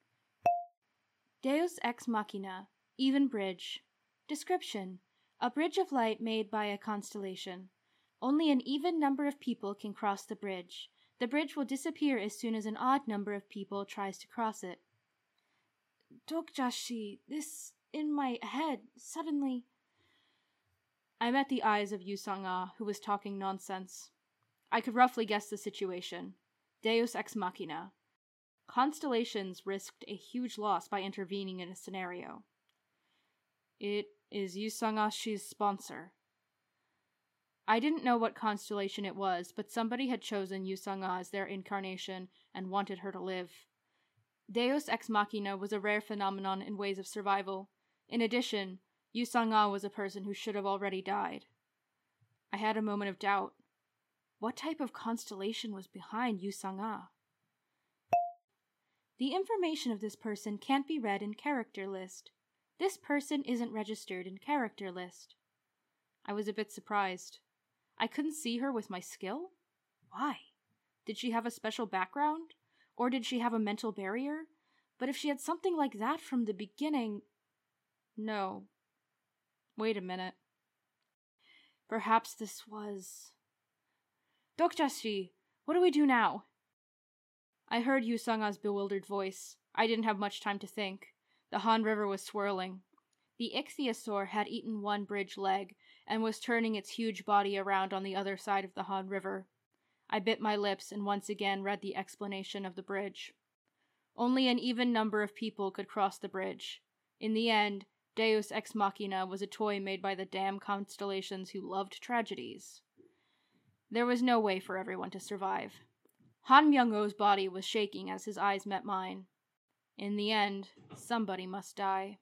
Deus Ex Machina, even bridge. Description: a bridge of light made by a constellation. Only an even number of people can cross the bridge. The bridge will disappear as soon as an odd number of people tries to cross it. Dokjashi, this in my head, suddenly... I met the eyes of Yu Sang-ah, who was talking nonsense. I could roughly guess the situation. Deus Ex Machina. Constellations risked a huge loss by intervening in a scenario. It is Yu Sang-ah-shi's sponsor. I didn't know what constellation it was, but somebody had chosen Yu Sang-ah as their incarnation and wanted her to live. Deus Ex Machina was a rare phenomenon in ways of survival. In addition, Yu Sang-ah was a person who should have already died. I had a moment of doubt. What type of constellation was behind Yu Sang-ah? The information of this person can't be read in character list. This person isn't registered in character list. I was a bit surprised. I couldn't see her with my skill? Why? Did she have a special background? Or did she have a mental barrier? But if she had something like that from the beginning... No. Wait a minute. Perhaps this was... Dokjashi, what do we do now? I heard Yu Sang-ah's bewildered voice. I didn't have much time to think. The Han River was swirling. The ichthyosaur had eaten one bridge leg and was turning its huge body around on the other side of the Han River. I bit my lips and once again read the explanation of the bridge. Only an even number of people could cross the bridge. In the end, Deus Ex Machina was a toy made by the damn constellations who loved tragedies. There was no way for everyone to survive. Han Myung-o's body was shaking as his eyes met mine. In the end, somebody must die.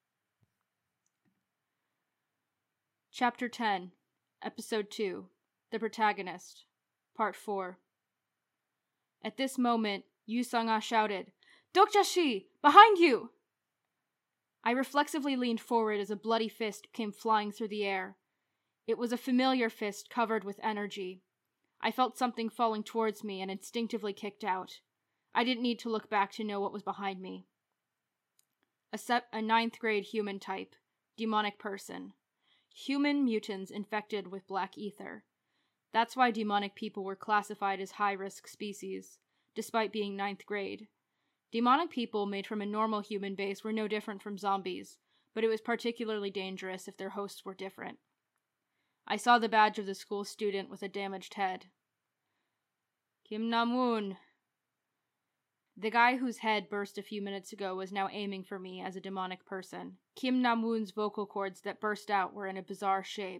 Chapter 10, Episode 2, The Protagonist, Part 4. At this moment, Yu Sang-ah shouted, "Dokjashi! Behind you!" I reflexively leaned forward as a bloody fist came flying through the air. It was a familiar fist covered with energy. I felt something falling towards me and instinctively kicked out. I didn't need to look back to know what was behind me. A 9th grade human type. Demonic person. Human mutants infected with black ether. That's why demonic people were classified as high-risk species, despite being 9th grade. Demonic people made from a normal human base were no different from zombies, but it was particularly dangerous if their hosts were different. I saw the badge of the school student with a damaged head. Kim Nam-woon. The guy whose head burst a few minutes ago was now aiming for me as a demonic person. Kim Nam-woon's vocal cords that burst out were in a bizarre shape.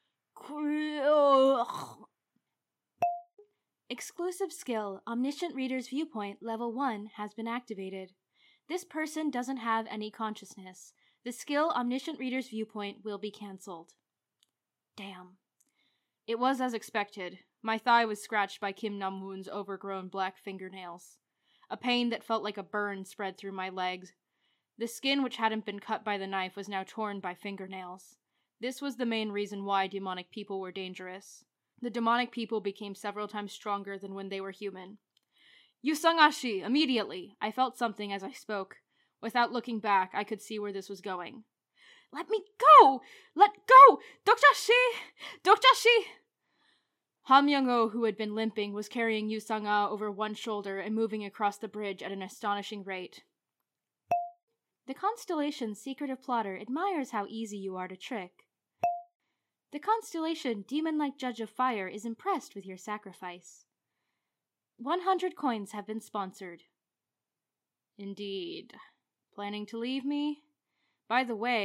Exclusive skill, Omniscient Reader's Viewpoint, Level 1, has been activated. This person doesn't have any consciousness. The skill Omniscient Reader's Viewpoint will be cancelled. Damn. It was as expected. My thigh was scratched by Kim Nam-woon's overgrown black fingernails. A pain that felt like a burn spread through my legs. The skin which hadn't been cut by the knife was now torn by fingernails. This was the main reason why demonic people were dangerous. The demonic people became several times stronger than when they were human. Yu Sang-ah-shi, immediately! I felt something as I spoke. Without looking back, I could see where this was going. Let me go! Let go! Dokjashi! Dokjashi! Han Myung-o, who had been limping, was carrying Yu Sang-ah over one shoulder and moving across the bridge at an astonishing rate. The constellation Secretive Plotter admires how easy you are to trick. The constellation Demon-like Judge of Fire is impressed with your sacrifice. 100 coins have been sponsored. Indeed. Planning to leave me? By the way,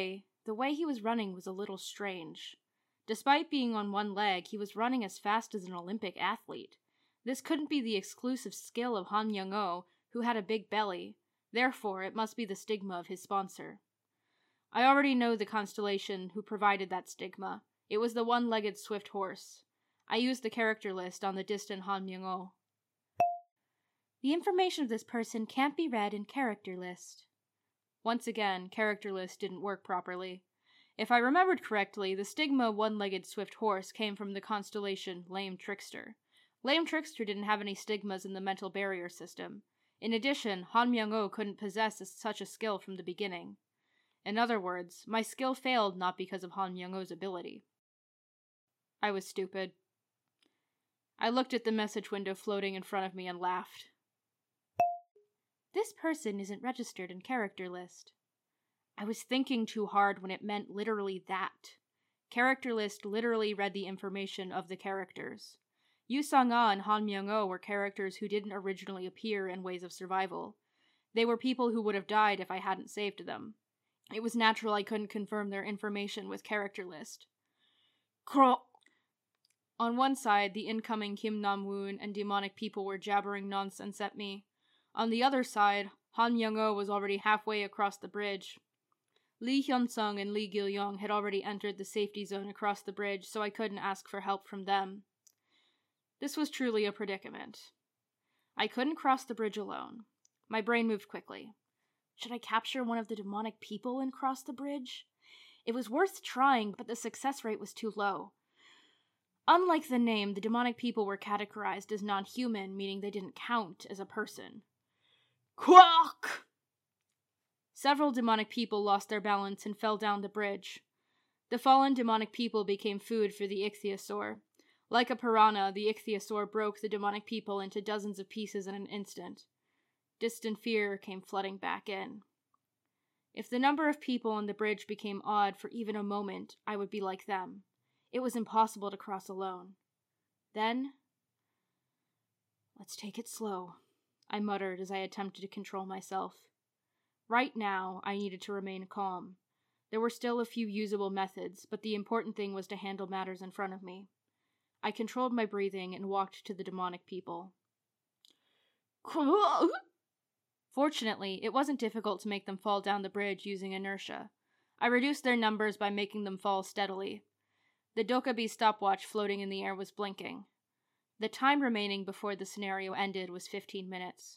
The way he was running was a little strange. Despite being on one leg, he was running as fast as an Olympic athlete. This couldn't be the exclusive skill of Han Myung-oh, who had a big belly. Therefore, it must be the stigma of his sponsor. I already know the constellation who provided that stigma. It was the one-legged swift horse. I used the character list on the distant Han Myung-oh. The information of this person can't be read in character list. Once again, character list didn't work properly. If I remembered correctly, the stigma one-legged swift horse came from the constellation Lame Trickster. Lame Trickster didn't have any stigmas in the mental barrier system. In addition, Han Myung-oh couldn't possess such a skill from the beginning. In other words, my skill failed not because of Han Myung-oh's ability. I was stupid. I looked at the message window floating in front of me and laughed. This person isn't registered in character list. I was thinking too hard when it meant literally that. Character list literally read the information of the characters. Yu Sang-ah and Han Myung-oh were characters who didn't originally appear in Ways of Survival. They were people who would have died if I hadn't saved them. It was natural I couldn't confirm their information with character list. On one side, the incoming Kim Nam-woon and demonic people were jabbering nonsense at me. On the other side, Han Myung-oh was already halfway across the bridge. Lee Hyun-sung and Lee Gil-young had already entered the safety zone across the bridge, so I couldn't ask for help from them. This was truly a predicament. I couldn't cross the bridge alone. My brain moved quickly. Should I capture one of the demonic people and cross the bridge? It was worth trying, but the success rate was too low. Unlike the name, the demonic people were categorized as non-human, meaning they didn't count as a person. Quack! Several demonic people lost their balance and fell down the bridge. The fallen demonic people became food for the ichthyosaur. Like a piranha, the ichthyosaur broke the demonic people into dozens of pieces in an instant. Distant fear came flooding back in. If the number of people on the bridge became odd for even a moment, I would be like them. It was impossible to cross alone. Then, let's take it slow, I muttered as I attempted to control myself. Right now, I needed to remain calm. There were still a few usable methods, but the important thing was to handle matters in front of me. I controlled my breathing and walked to the demonic people. Fortunately, it wasn't difficult to make them fall down the bridge using inertia. I reduced their numbers by making them fall steadily. The Dokkaebi stopwatch floating in the air was blinking. The time remaining before the scenario ended was 15 minutes.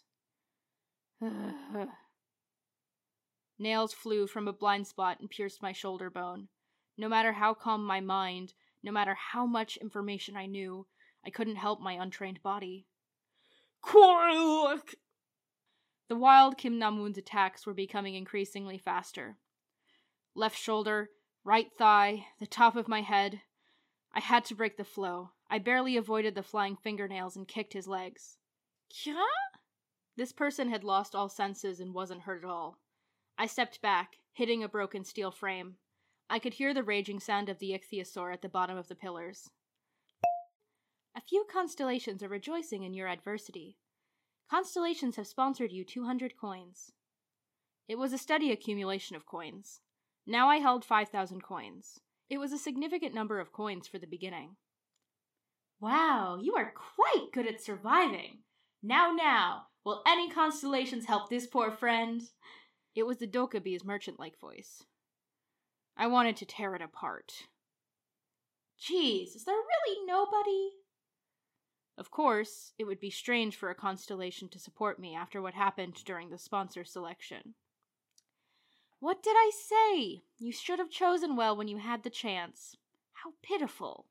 Nails flew from a blind spot and pierced my shoulder bone. No matter how calm my mind, no matter how much information I knew, I couldn't help my untrained body. Quark! The wild Kim Nam-woon's attacks were becoming increasingly faster. Left shoulder, right thigh, the top of my head. I had to break the flow. I barely avoided the flying fingernails and kicked his legs. Kya? This person had lost all senses and wasn't hurt at all. I stepped back, hitting a broken steel frame. I could hear the raging sound of the ichthyosaur at the bottom of the pillars. A few constellations are rejoicing in your adversity. Constellations have sponsored you 200 coins. It was a steady accumulation of coins. Now I held 5,000 coins. It was a significant number of coins for the beginning. Wow, you are quite good at surviving. Now, will any constellations help this poor friend? It was the Dokkaebi's merchant-like voice. I wanted to tear it apart. Geez, is there really nobody? Of course, it would be strange for a constellation to support me after what happened during the sponsor selection. What did I say? You should have chosen well when you had the chance. How pitiful.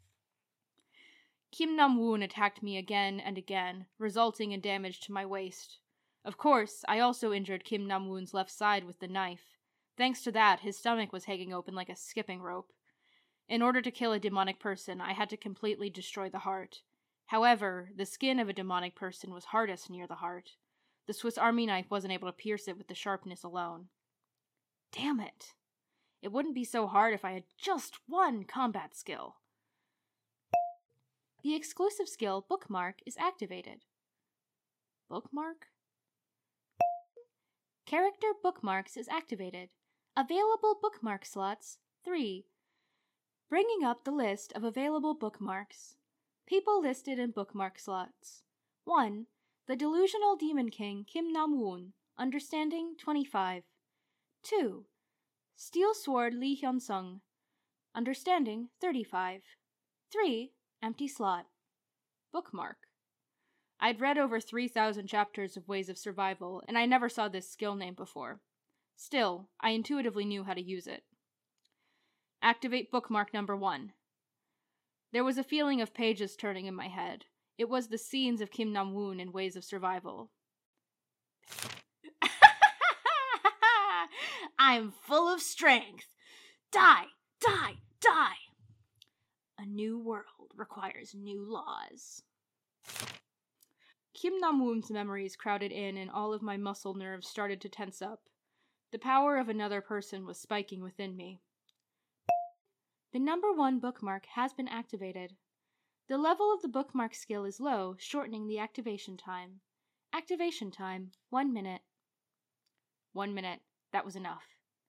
Kim Nam-woon attacked me again and again, resulting in damage to my waist. Of course, I also injured Kim Nam-woon's left side with the knife. Thanks to that, his stomach was hanging open like a skipping rope. In order to kill a demonic person, I had to completely destroy the heart. However, the skin of a demonic person was hardest near the heart. The Swiss Army knife wasn't able to pierce it with the sharpness alone. Damn it! It wouldn't be so hard if I had just one combat skill. The exclusive skill Bookmark is activated. Bookmark? Character Bookmarks is activated. Available bookmark slots, 3. Bringing up the list of available bookmarks. People listed in bookmark slots. 1. The Delusional Demon King Kim Nam-woon, Understanding 25. 2. Steel Sword Lee Hyun-sung, Understanding 35. 3. Empty slot. Bookmark. I'd read over 3,000 chapters of Ways of Survival, and I never saw this skill name before. Still, I intuitively knew how to use it. Activate bookmark number 1. There was a feeling of pages turning in my head. It was the scenes of Kim Nam-woon in Ways of Survival. I'm full of strength. Die, die, die. A new world requires new laws. Kim Nam-woon's memories crowded in and all of my muscle nerves started to tense up. The power of another person was spiking within me. The number 1 bookmark has been activated. The level of the bookmark skill is low, shortening the activation time. Activation time, 1 minute. 1 minute. That was enough.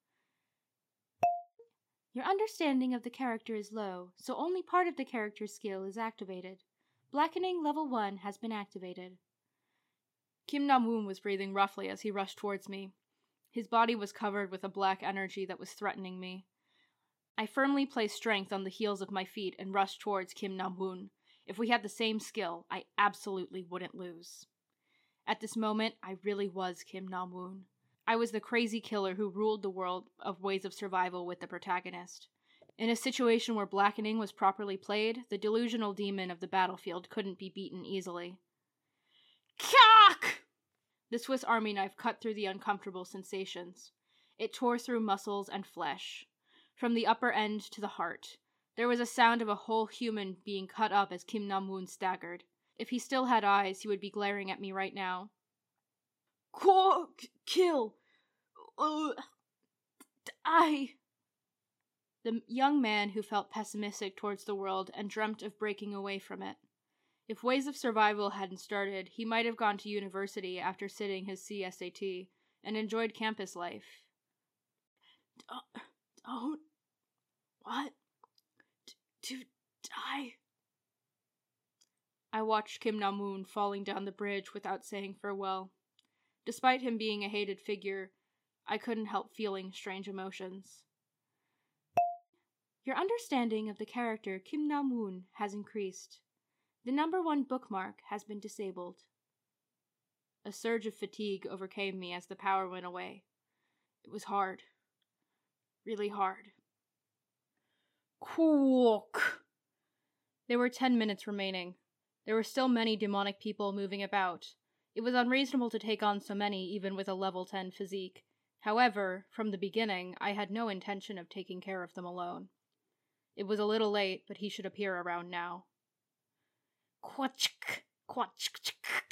Your understanding of the character is low, so only part of the character's skill is activated. Blackening level 1 has been activated. Kim Nam-woon was breathing roughly as he rushed towards me. His body was covered with a black energy that was threatening me. I firmly placed strength on the heels of my feet and rushed towards Kim Nam-woon. If we had the same skill, I absolutely wouldn't lose. At this moment, I really was Kim Nam-woon. I was the crazy killer who ruled the world of Ways of Survival with the protagonist. In a situation where blackening was properly played, the delusional demon of the battlefield couldn't be beaten easily. Cock! The Swiss Army knife cut through the uncomfortable sensations. It tore through muscles and flesh. From the upper end to the heart, there was a sound of a whole human being cut up as Kim Nam-woon staggered. If he still had eyes, he would be glaring at me right now. Kill. Die. The young man who felt pessimistic towards the world and dreamt of breaking away from it. If Ways of Survival hadn't started, he might have gone to university after sitting his CSAT and enjoyed campus life. Don't want to die. I watched Kim Nam-woon falling down the bridge without saying farewell. Despite him being a hated figure, I couldn't help feeling strange emotions. Your understanding of the character Kim Nam-woon has increased. The number 1 bookmark has been disabled. A surge of fatigue overcame me as the power went away. It was hard. Really hard. Cook. There were 10 minutes remaining. There were still many demonic people moving about. It was unreasonable to take on so many even with a level 10 physique. However, from the beginning, I had no intention of taking care of them alone. It was a little late, but he should appear around now. Quachk, quachk.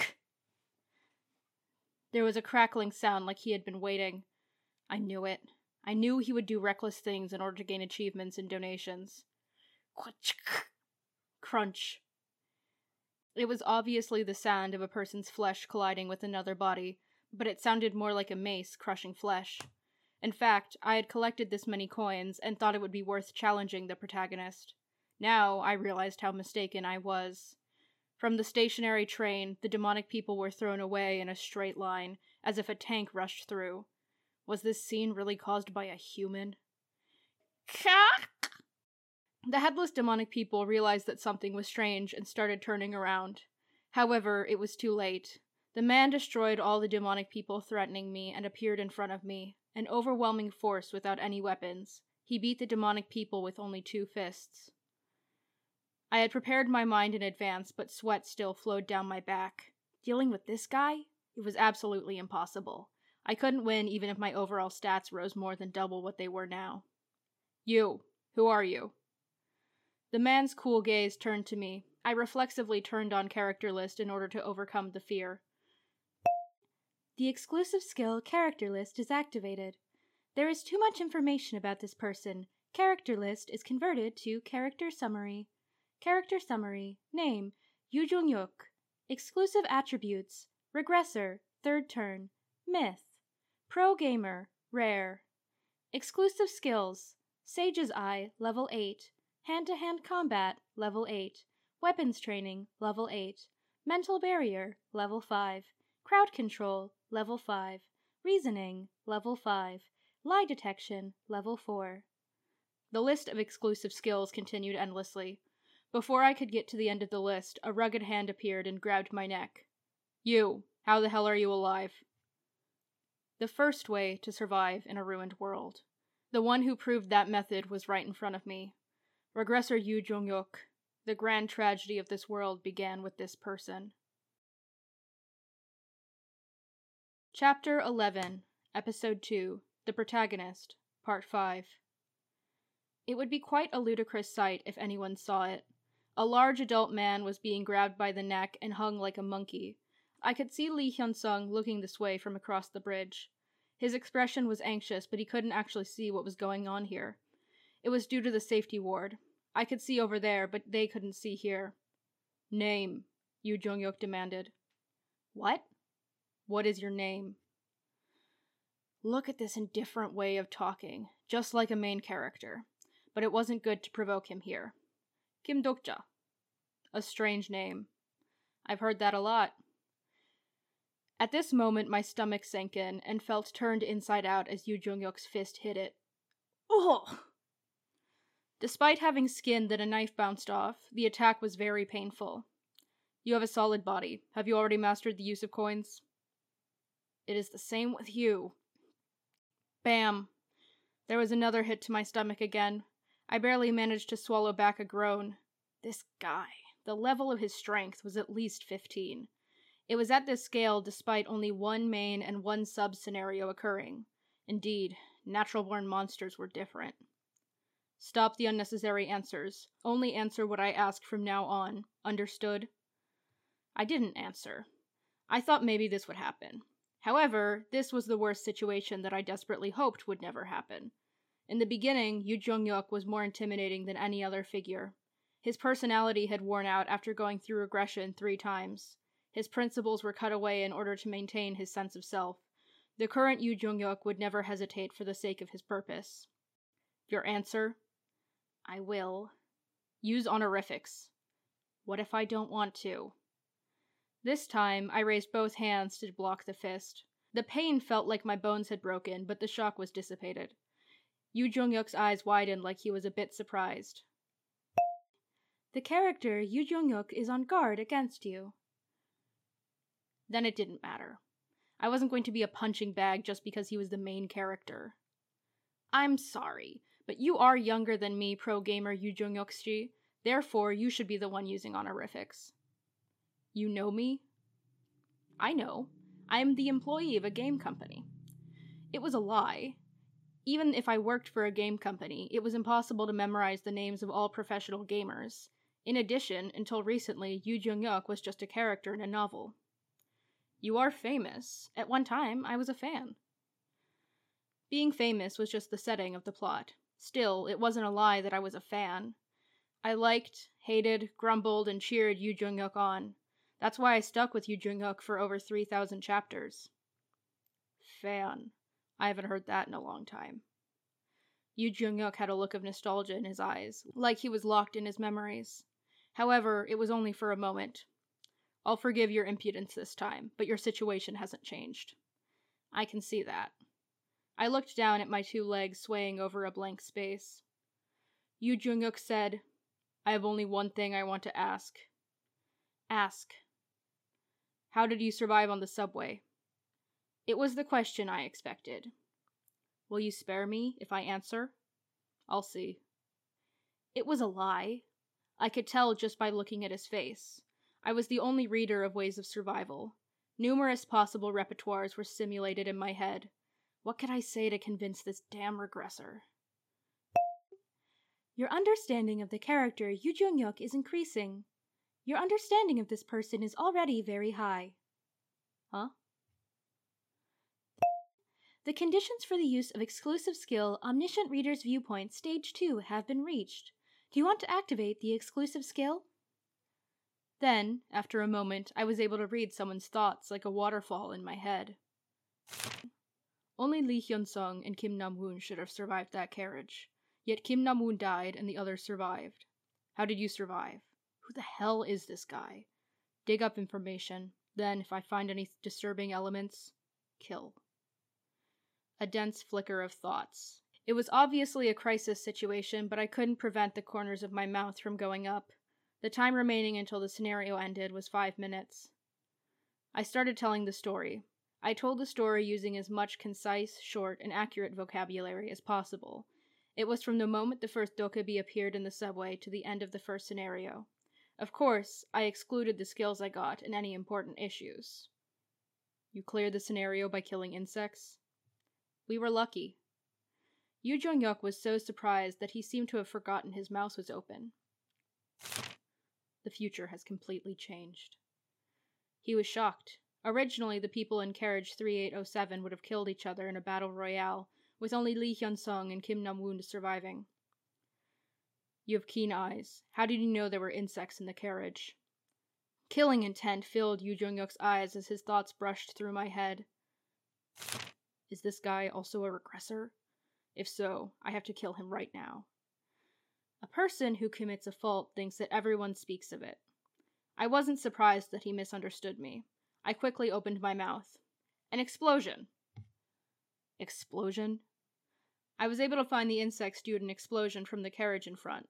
There was a crackling sound like he had been waiting. I knew it. I knew he would do reckless things in order to gain achievements and donations. Quachk. Crunch. It was obviously the sound of a person's flesh colliding with another body, but it sounded more like a mace crushing flesh. In fact, I had collected this many coins and thought it would be worth challenging the protagonist. Now I realized how mistaken I was. From the stationary train, the demonic people were thrown away in a straight line, as if a tank rushed through. Was this scene really caused by a human? Cock. The headless demonic people realized that something was strange and started turning around. However, it was too late. The man destroyed all the demonic people threatening me and appeared in front of me, an overwhelming force without any weapons. He beat the demonic people with only 2 fists. I had prepared my mind in advance, but sweat still flowed down my back. Dealing with this guy? It was absolutely impossible. I couldn't win even if my overall stats rose more than double what they were now. You. Who are you? The man's cool gaze turned to me. I reflexively turned on Character List in order to overcome the fear. The exclusive skill Character List is activated. There is too much information about this person. Character List is converted to Character Summary. Character Summary. Name: Yoo Jung-hyuk. Exclusive attributes: Regressor, 3rd turn. Myth: Pro Gamer, Rare. Exclusive skills: Sage's Eye, level 8, Hand-to-hand combat, level 8, Weapons training, level 8, Mental barrier, level 5, Crowd control, level 5, Reasoning, level 5, Lie detection, level 4. The list of exclusive skills continued endlessly. Before I could get to the end of the list, a rugged hand appeared and grabbed my neck. You, how the hell are you alive? The first way to survive in a ruined world. The one who proved that method was right in front of me. Regressor Yu Jong-yuk. The grand tragedy of this world began with this person. Chapter 11, Episode 2, The Protagonist, Part 5. It would be quite a ludicrous sight if anyone saw it. A large adult man was being grabbed by the neck and hung like a monkey. I could see Lee Hyun-sung looking this way from across the bridge. His expression was anxious, but he couldn't actually see what was going on here. It was due to the safety ward. I could see over there, but they couldn't see here. Name, Yu Jong-yuk demanded. What? What is your name? Look at this indifferent way of talking, just like a main character. But it wasn't good to provoke him here. Kim Dokja. A strange name. I've heard that a lot. At this moment, my stomach sank in and felt turned inside out as Yu Jong-yuk's fist hit it. Ugh! Despite having skin that a knife bounced off, the attack was very painful. You have a solid body. Have you already mastered the use of coins? It is the same with you. Bam! There was another hit to my stomach again. I barely managed to swallow back a groan. This guy, the level of his strength was at least 15. It was at this scale despite only one main and one sub-scenario occurring. Indeed, natural-born monsters were different. Stop the unnecessary answers. Only answer what I ask from now on. Understood? I didn't answer. I thought maybe this would happen. However, this was the worst situation that I desperately hoped would never happen. In the beginning, Yu Jong-yuk was more intimidating than any other figure. His personality had worn out after going through regression 3 times. His principles were cut away in order to maintain his sense of self. The current Yu Jong-yuk would never hesitate for the sake of his purpose. Your answer? I will. Use honorifics. What if I don't want to? This time, I raised both hands to block the fist. The pain felt like my bones had broken, but the shock was dissipated. Yu Jong-yuk's eyes widened like he was a bit surprised. The character, Yu Jong-yuk, is on guard against you. Then it didn't matter. I wasn't going to be a punching bag just because he was the main character. I'm sorry, but you are younger than me, pro-gamer Yu Jong-yuk-shi. Therefore, you should be the one using honorifics. You know me? I know. I am the employee of a game company. It was a lie. Even if I worked for a game company, it was impossible to memorize the names of all professional gamers. In addition, until recently, Yu Jong-yuk was just a character in a novel. You are famous. At one time, I was a fan. Being famous was just the setting of the plot. Still, it wasn't a lie that I was a fan. I liked, hated, grumbled, and cheered Yu Jong-yuk on. That's why I stuck with Yu Jong-yuk for over 3,000 chapters. Fan. I haven't heard that in a long time. Yu Jong-yuk had a look of nostalgia in his eyes, like he was locked in his memories. However, it was only for a moment. I'll forgive your impudence this time, but your situation hasn't changed. I can see that. I looked down at my 2 legs swaying over a blank space. Yu Jong-yuk said, I have only one thing I want to ask. Ask. How did you survive on the subway? It was the question I expected. Will you spare me if I answer? I'll see. It was a lie. I could tell just by looking at his face. I was the only reader of Ways of Survival. Numerous possible repertoires were simulated in my head. What could I say to convince this damn regressor? Your understanding of the character Yu Jong-yuk is increasing. Your understanding of this person is already very high. Huh? The conditions for the use of exclusive skill Omniscient Reader's Viewpoint Stage 2 have been reached. Do you want to activate the exclusive skill? Then, after a moment, I was able to read someone's thoughts like a waterfall in my head. Only Lee Hyun-sung and Kim Nam-woon should have survived that carriage. Yet Kim Nam-woon died and the others survived. How did you survive? Who the hell is this guy? Dig up information. Then, if I find any disturbing elements, kill. A dense flicker of thoughts. It was obviously a crisis situation, but I couldn't prevent the corners of my mouth from going up. The time remaining until the scenario ended was 5 minutes. I started telling the story. I told the story using as much concise, short, and accurate vocabulary as possible. It was from the moment the first Dokkaebi appeared in the subway to the end of the first scenario. Of course, I excluded the skills I got and any important issues. You cleared the scenario by killing insects? We were lucky. Yu Jung-hyuk was so surprised that he seemed to have forgotten his mouth was open. The future has completely changed. He was shocked. Originally, the people in carriage 3807 would have killed each other in a battle royale, with only Lee Hyun-sung and Kim Nam-woon surviving. You have keen eyes. How did you know there were insects in the carriage? Killing intent filled Yu Jung-hyuk's eyes as his thoughts brushed through my head. Is this guy also a regressor? If so, I have to kill him right now. A person who commits a fault thinks that everyone speaks of it. I wasn't surprised that he misunderstood me. I quickly opened my mouth. An explosion! Explosion? I was able to find the insects due to an explosion from the carriage in front.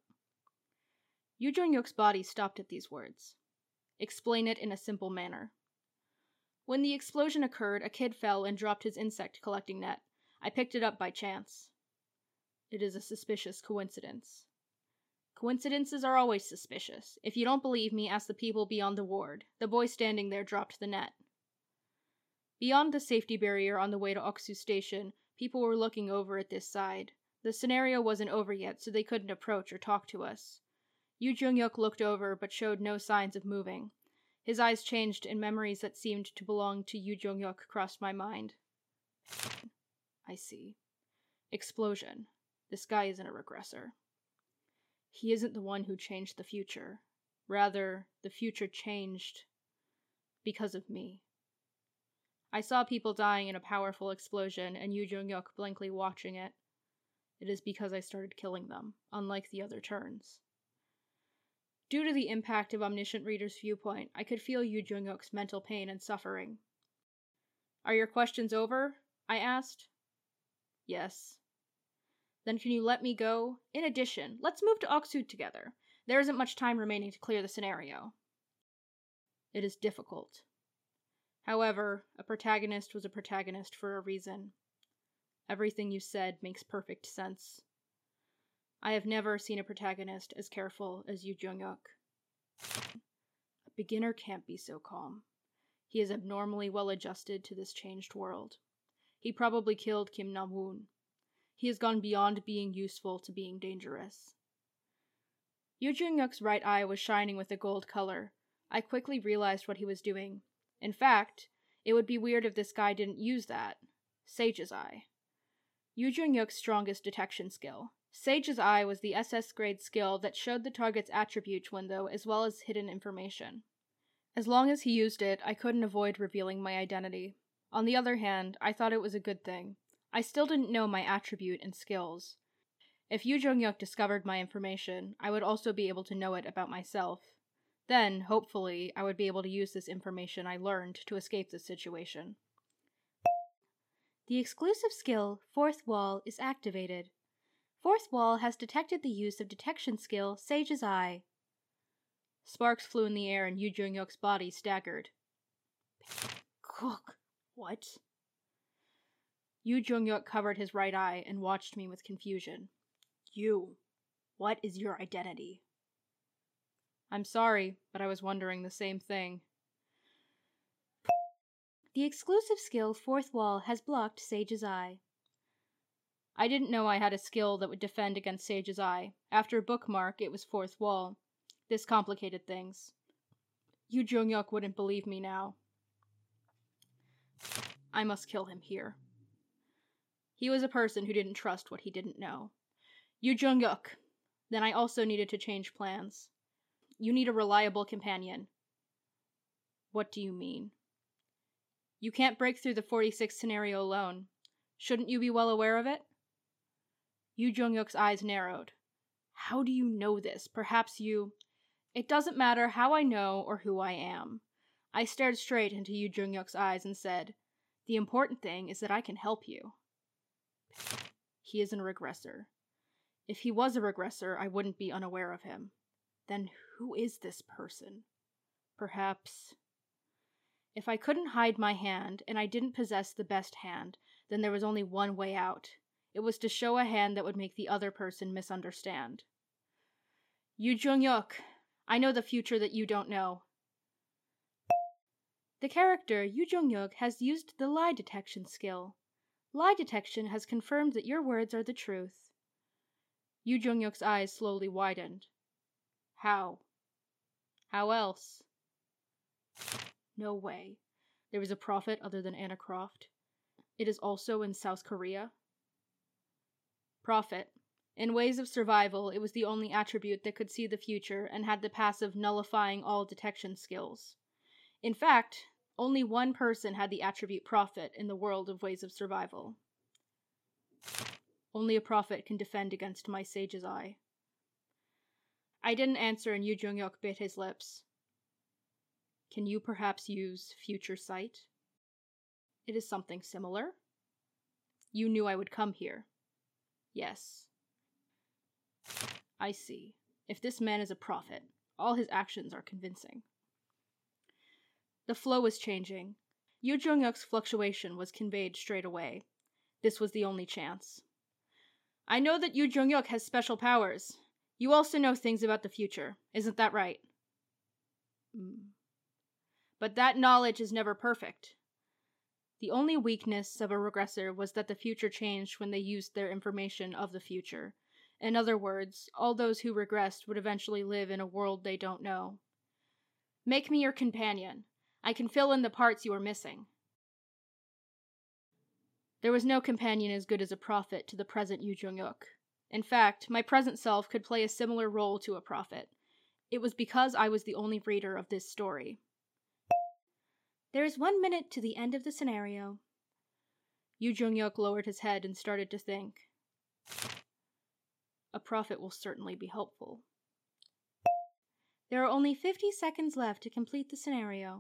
Yu Jung-hyuk's body stopped at these words. Explain it in a simple manner. When the explosion occurred, a kid fell and dropped his insect collecting net. I picked it up by chance. It is a suspicious coincidence. Coincidences are always suspicious. If you don't believe me, ask the people beyond the ward. The boy standing there dropped the net. Beyond the safety barrier on the way to Oksu Station, people were looking over at this side. The scenario wasn't over yet, so they couldn't approach or talk to us. Yu Jung-hyuk looked over, but showed no signs of moving. His eyes changed, and memories that seemed to belong to Yu Jung-hyuk crossed my mind. I see. Explosion. This guy isn't a regressor. He isn't the one who changed the future. Rather, the future changed because of me. I saw people dying in a powerful explosion, and Yu Jung-hyuk blankly watching it. It is because I started killing them, unlike the other turns. Due to the impact of Omniscient Reader's viewpoint, I could feel Yu Jung-hyuk's mental pain and suffering. Are your questions over? I asked. Yes. Then can you let me go? In addition, let's move to Oksu together. There isn't much time remaining to clear the scenario. It is difficult. However, a protagonist was a protagonist for a reason. Everything you said makes perfect sense. I have never seen a protagonist as careful as Yu Jung-hyuk. A beginner can't be so calm. He is abnormally well adjusted to this changed world. He probably killed Kim Nam-woon. He has gone beyond being useful to being dangerous. Yu Jung-hyuk's right eye was shining with a gold color. I quickly realized what he was doing. In fact, it would be weird if this guy didn't use that. Sage's Eye. Yu Jung-hyuk's strongest detection skill. Sage's Eye was the SS grade skill that showed the target's attribute window as well as hidden information. As long as he used it, I couldn't avoid revealing my identity. On the other hand, I thought it was a good thing. I still didn't know my attribute and skills. If Yu Jung-hyuk discovered my information, I would also be able to know it about myself. Then, hopefully, I would be able to use this information I learned to escape this situation. The exclusive skill, Fourth Wall, is activated. Fourth Wall has detected the use of detection skill, Sage's Eye. Sparks flew in the air and Yu Jung-hyuk's body staggered. Cook. What? Yu Jung-hyuk covered his right eye and watched me with confusion. You. What is your identity? I'm sorry, but I was wondering the same thing. The exclusive skill, Fourth Wall, has blocked Sage's Eye. I didn't know I had a skill that would defend against Sage's Eye. After Bookmark, it was Fourth Wall. This complicated things. Yu Jung-hyuk wouldn't believe me now. I must kill him here. He was a person who didn't trust what he didn't know. Yu Jung-hyuk. Then I also needed to change plans. You need a reliable companion. What do you mean? You can't break through the 46 scenario alone. Shouldn't you be well aware of it? Yu Jongyuk's eyes narrowed. How do you know this? Perhaps you... It doesn't matter how I know or who I am. I stared straight into Yu Jongyuk's eyes and said, the important thing is that I can help you. He isn't a regressor. If he was a regressor, I wouldn't be unaware of him. Then who is this person? Perhaps... If I couldn't hide my hand, and I didn't possess the best hand, then there was only one way out. It was to show a hand that would make the other person misunderstand. Yu Jongyuk, I know the future that you don't know. The character, Yu Jongyuk, has used the lie detection skill. Lie detection has confirmed that your words are the truth. Yu Jongyuk's eyes slowly widened. How? How else? No way. There is a prophet other than Anna Croft. It is also in South Korea. Prophet. In Ways of Survival, it was the only attribute that could see the future and had the passive nullifying all detection skills. In fact, only one person had the attribute prophet in the world of Ways of Survival. Only a prophet can defend against my sage's eye. I didn't answer and Yu Jongyuk bit his lips. Can you perhaps use future sight? It is something similar. You knew I would come here. Yes. I see. If this man is a prophet, all his actions are convincing. The flow was changing. Yu Jongyuk's fluctuation was conveyed straight away. This was the only chance. I know that Yu Jongyuk has special powers. You also know things about the future. Isn't that right? But that knowledge is never perfect. The only weakness of a regressor was that the future changed when they used their information of the future. In other words, all those who regressed would eventually live in a world they don't know. Make me your companion. I can fill in the parts you are missing. There was no companion as good as a prophet to the present Yu Jongyuk. In fact, my present self could play a similar role to a prophet. It was because I was the only reader of this story. There is 1 minute to the end of the scenario. Yu Jongyuk lowered his head and started to think. A prophet will certainly be helpful. There are only 50 seconds left to complete the scenario.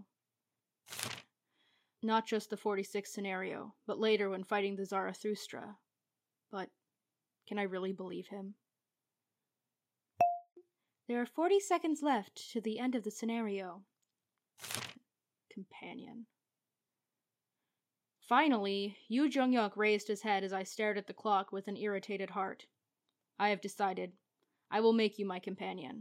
Not just the 46th scenario, but later when fighting the Zarathustra. But can I really believe him? There are 40 seconds left to the end of the scenario. Companion. Finally, Yu Jongyuk raised his head as I stared at the clock with an irritated heart. I have decided. I will make you my companion.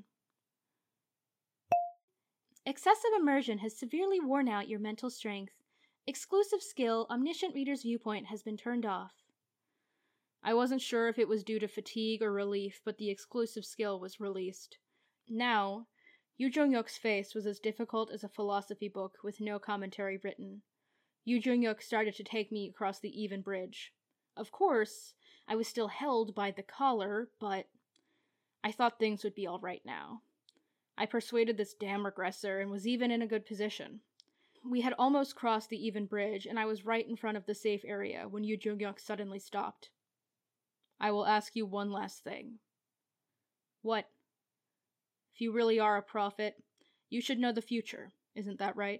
Excessive immersion has severely worn out your mental strength. Exclusive skill, Omniscient Reader's Viewpoint, has been turned off. I wasn't sure if it was due to fatigue or relief, but the exclusive skill was released. Now, Yu Jongyuk's face was as difficult as a philosophy book with no commentary written. Yu Jongyuk started to take me across the even bridge. Of course, I was still held by the collar, but I thought things would be all right now. I persuaded this damn regressor and was even in a good position. We had almost crossed the even bridge, and I was right in front of the safe area when Yu Jongyuk suddenly stopped. I will ask you one last thing. What? If you really are a prophet, you should know the future, isn't that right?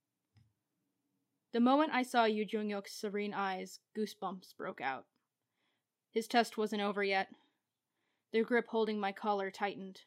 The moment I saw Yu Jongyuk's serene eyes, goosebumps broke out. His test wasn't over yet. The grip holding my collar tightened.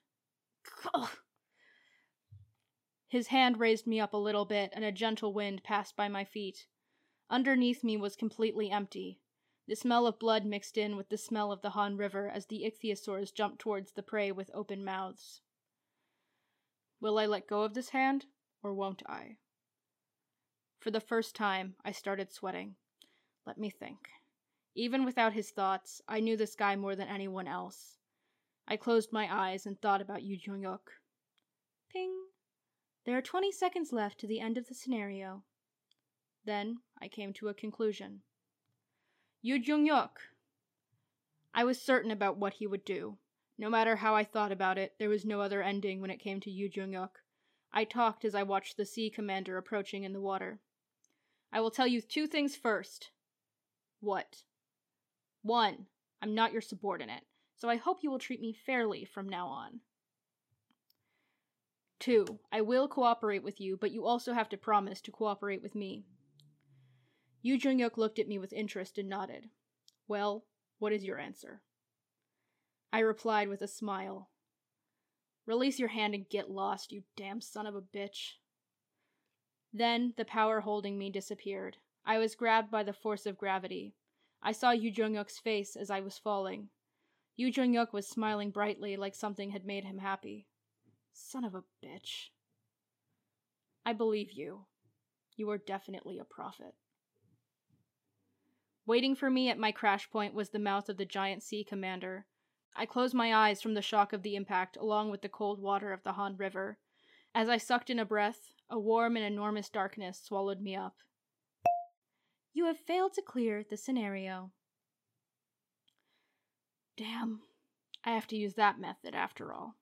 His hand raised me up a little bit, and a gentle wind passed by my feet. Underneath me was completely empty. The smell of blood mixed in with the smell of the Han River as the ichthyosaurs jumped towards the prey with open mouths. Will I let go of this hand, or won't I? For the first time, I started sweating. Let me think. Even without his thoughts, I knew this guy more than anyone else. I closed my eyes and thought about Yu Jongyuk. Ping. There are 20 seconds left to the end of the scenario. Then I came to a conclusion. Yu Jongyuk! I was certain about what he would do. No matter how I thought about it, there was no other ending when it came to Yu Jongyuk. I talked as I watched the sea commander approaching in the water. I will tell you 2 things first. What? 1. I'm not your subordinate, so I hope you will treat me fairly from now on. 2. I will cooperate with you, but you also have to promise to cooperate with me. Yu Jungyuk looked at me with interest and nodded. Well, what is your answer? I replied with a smile. Release your hand and get lost, you damn son of a bitch. Then the power holding me disappeared. I was grabbed by the force of gravity. I saw Yu Jungyuk's face as I was falling. Yu Jungyuk was smiling brightly like something had made him happy. Son of a bitch. I believe you. You are definitely a prophet. Waiting for me at my crash point was the mouth of the giant sea commander. I closed my eyes from the shock of the impact along with the cold water of the Han River. As I sucked in a breath, a warm and enormous darkness swallowed me up. You have failed to clear the scenario. Damn, I have to use that method after all.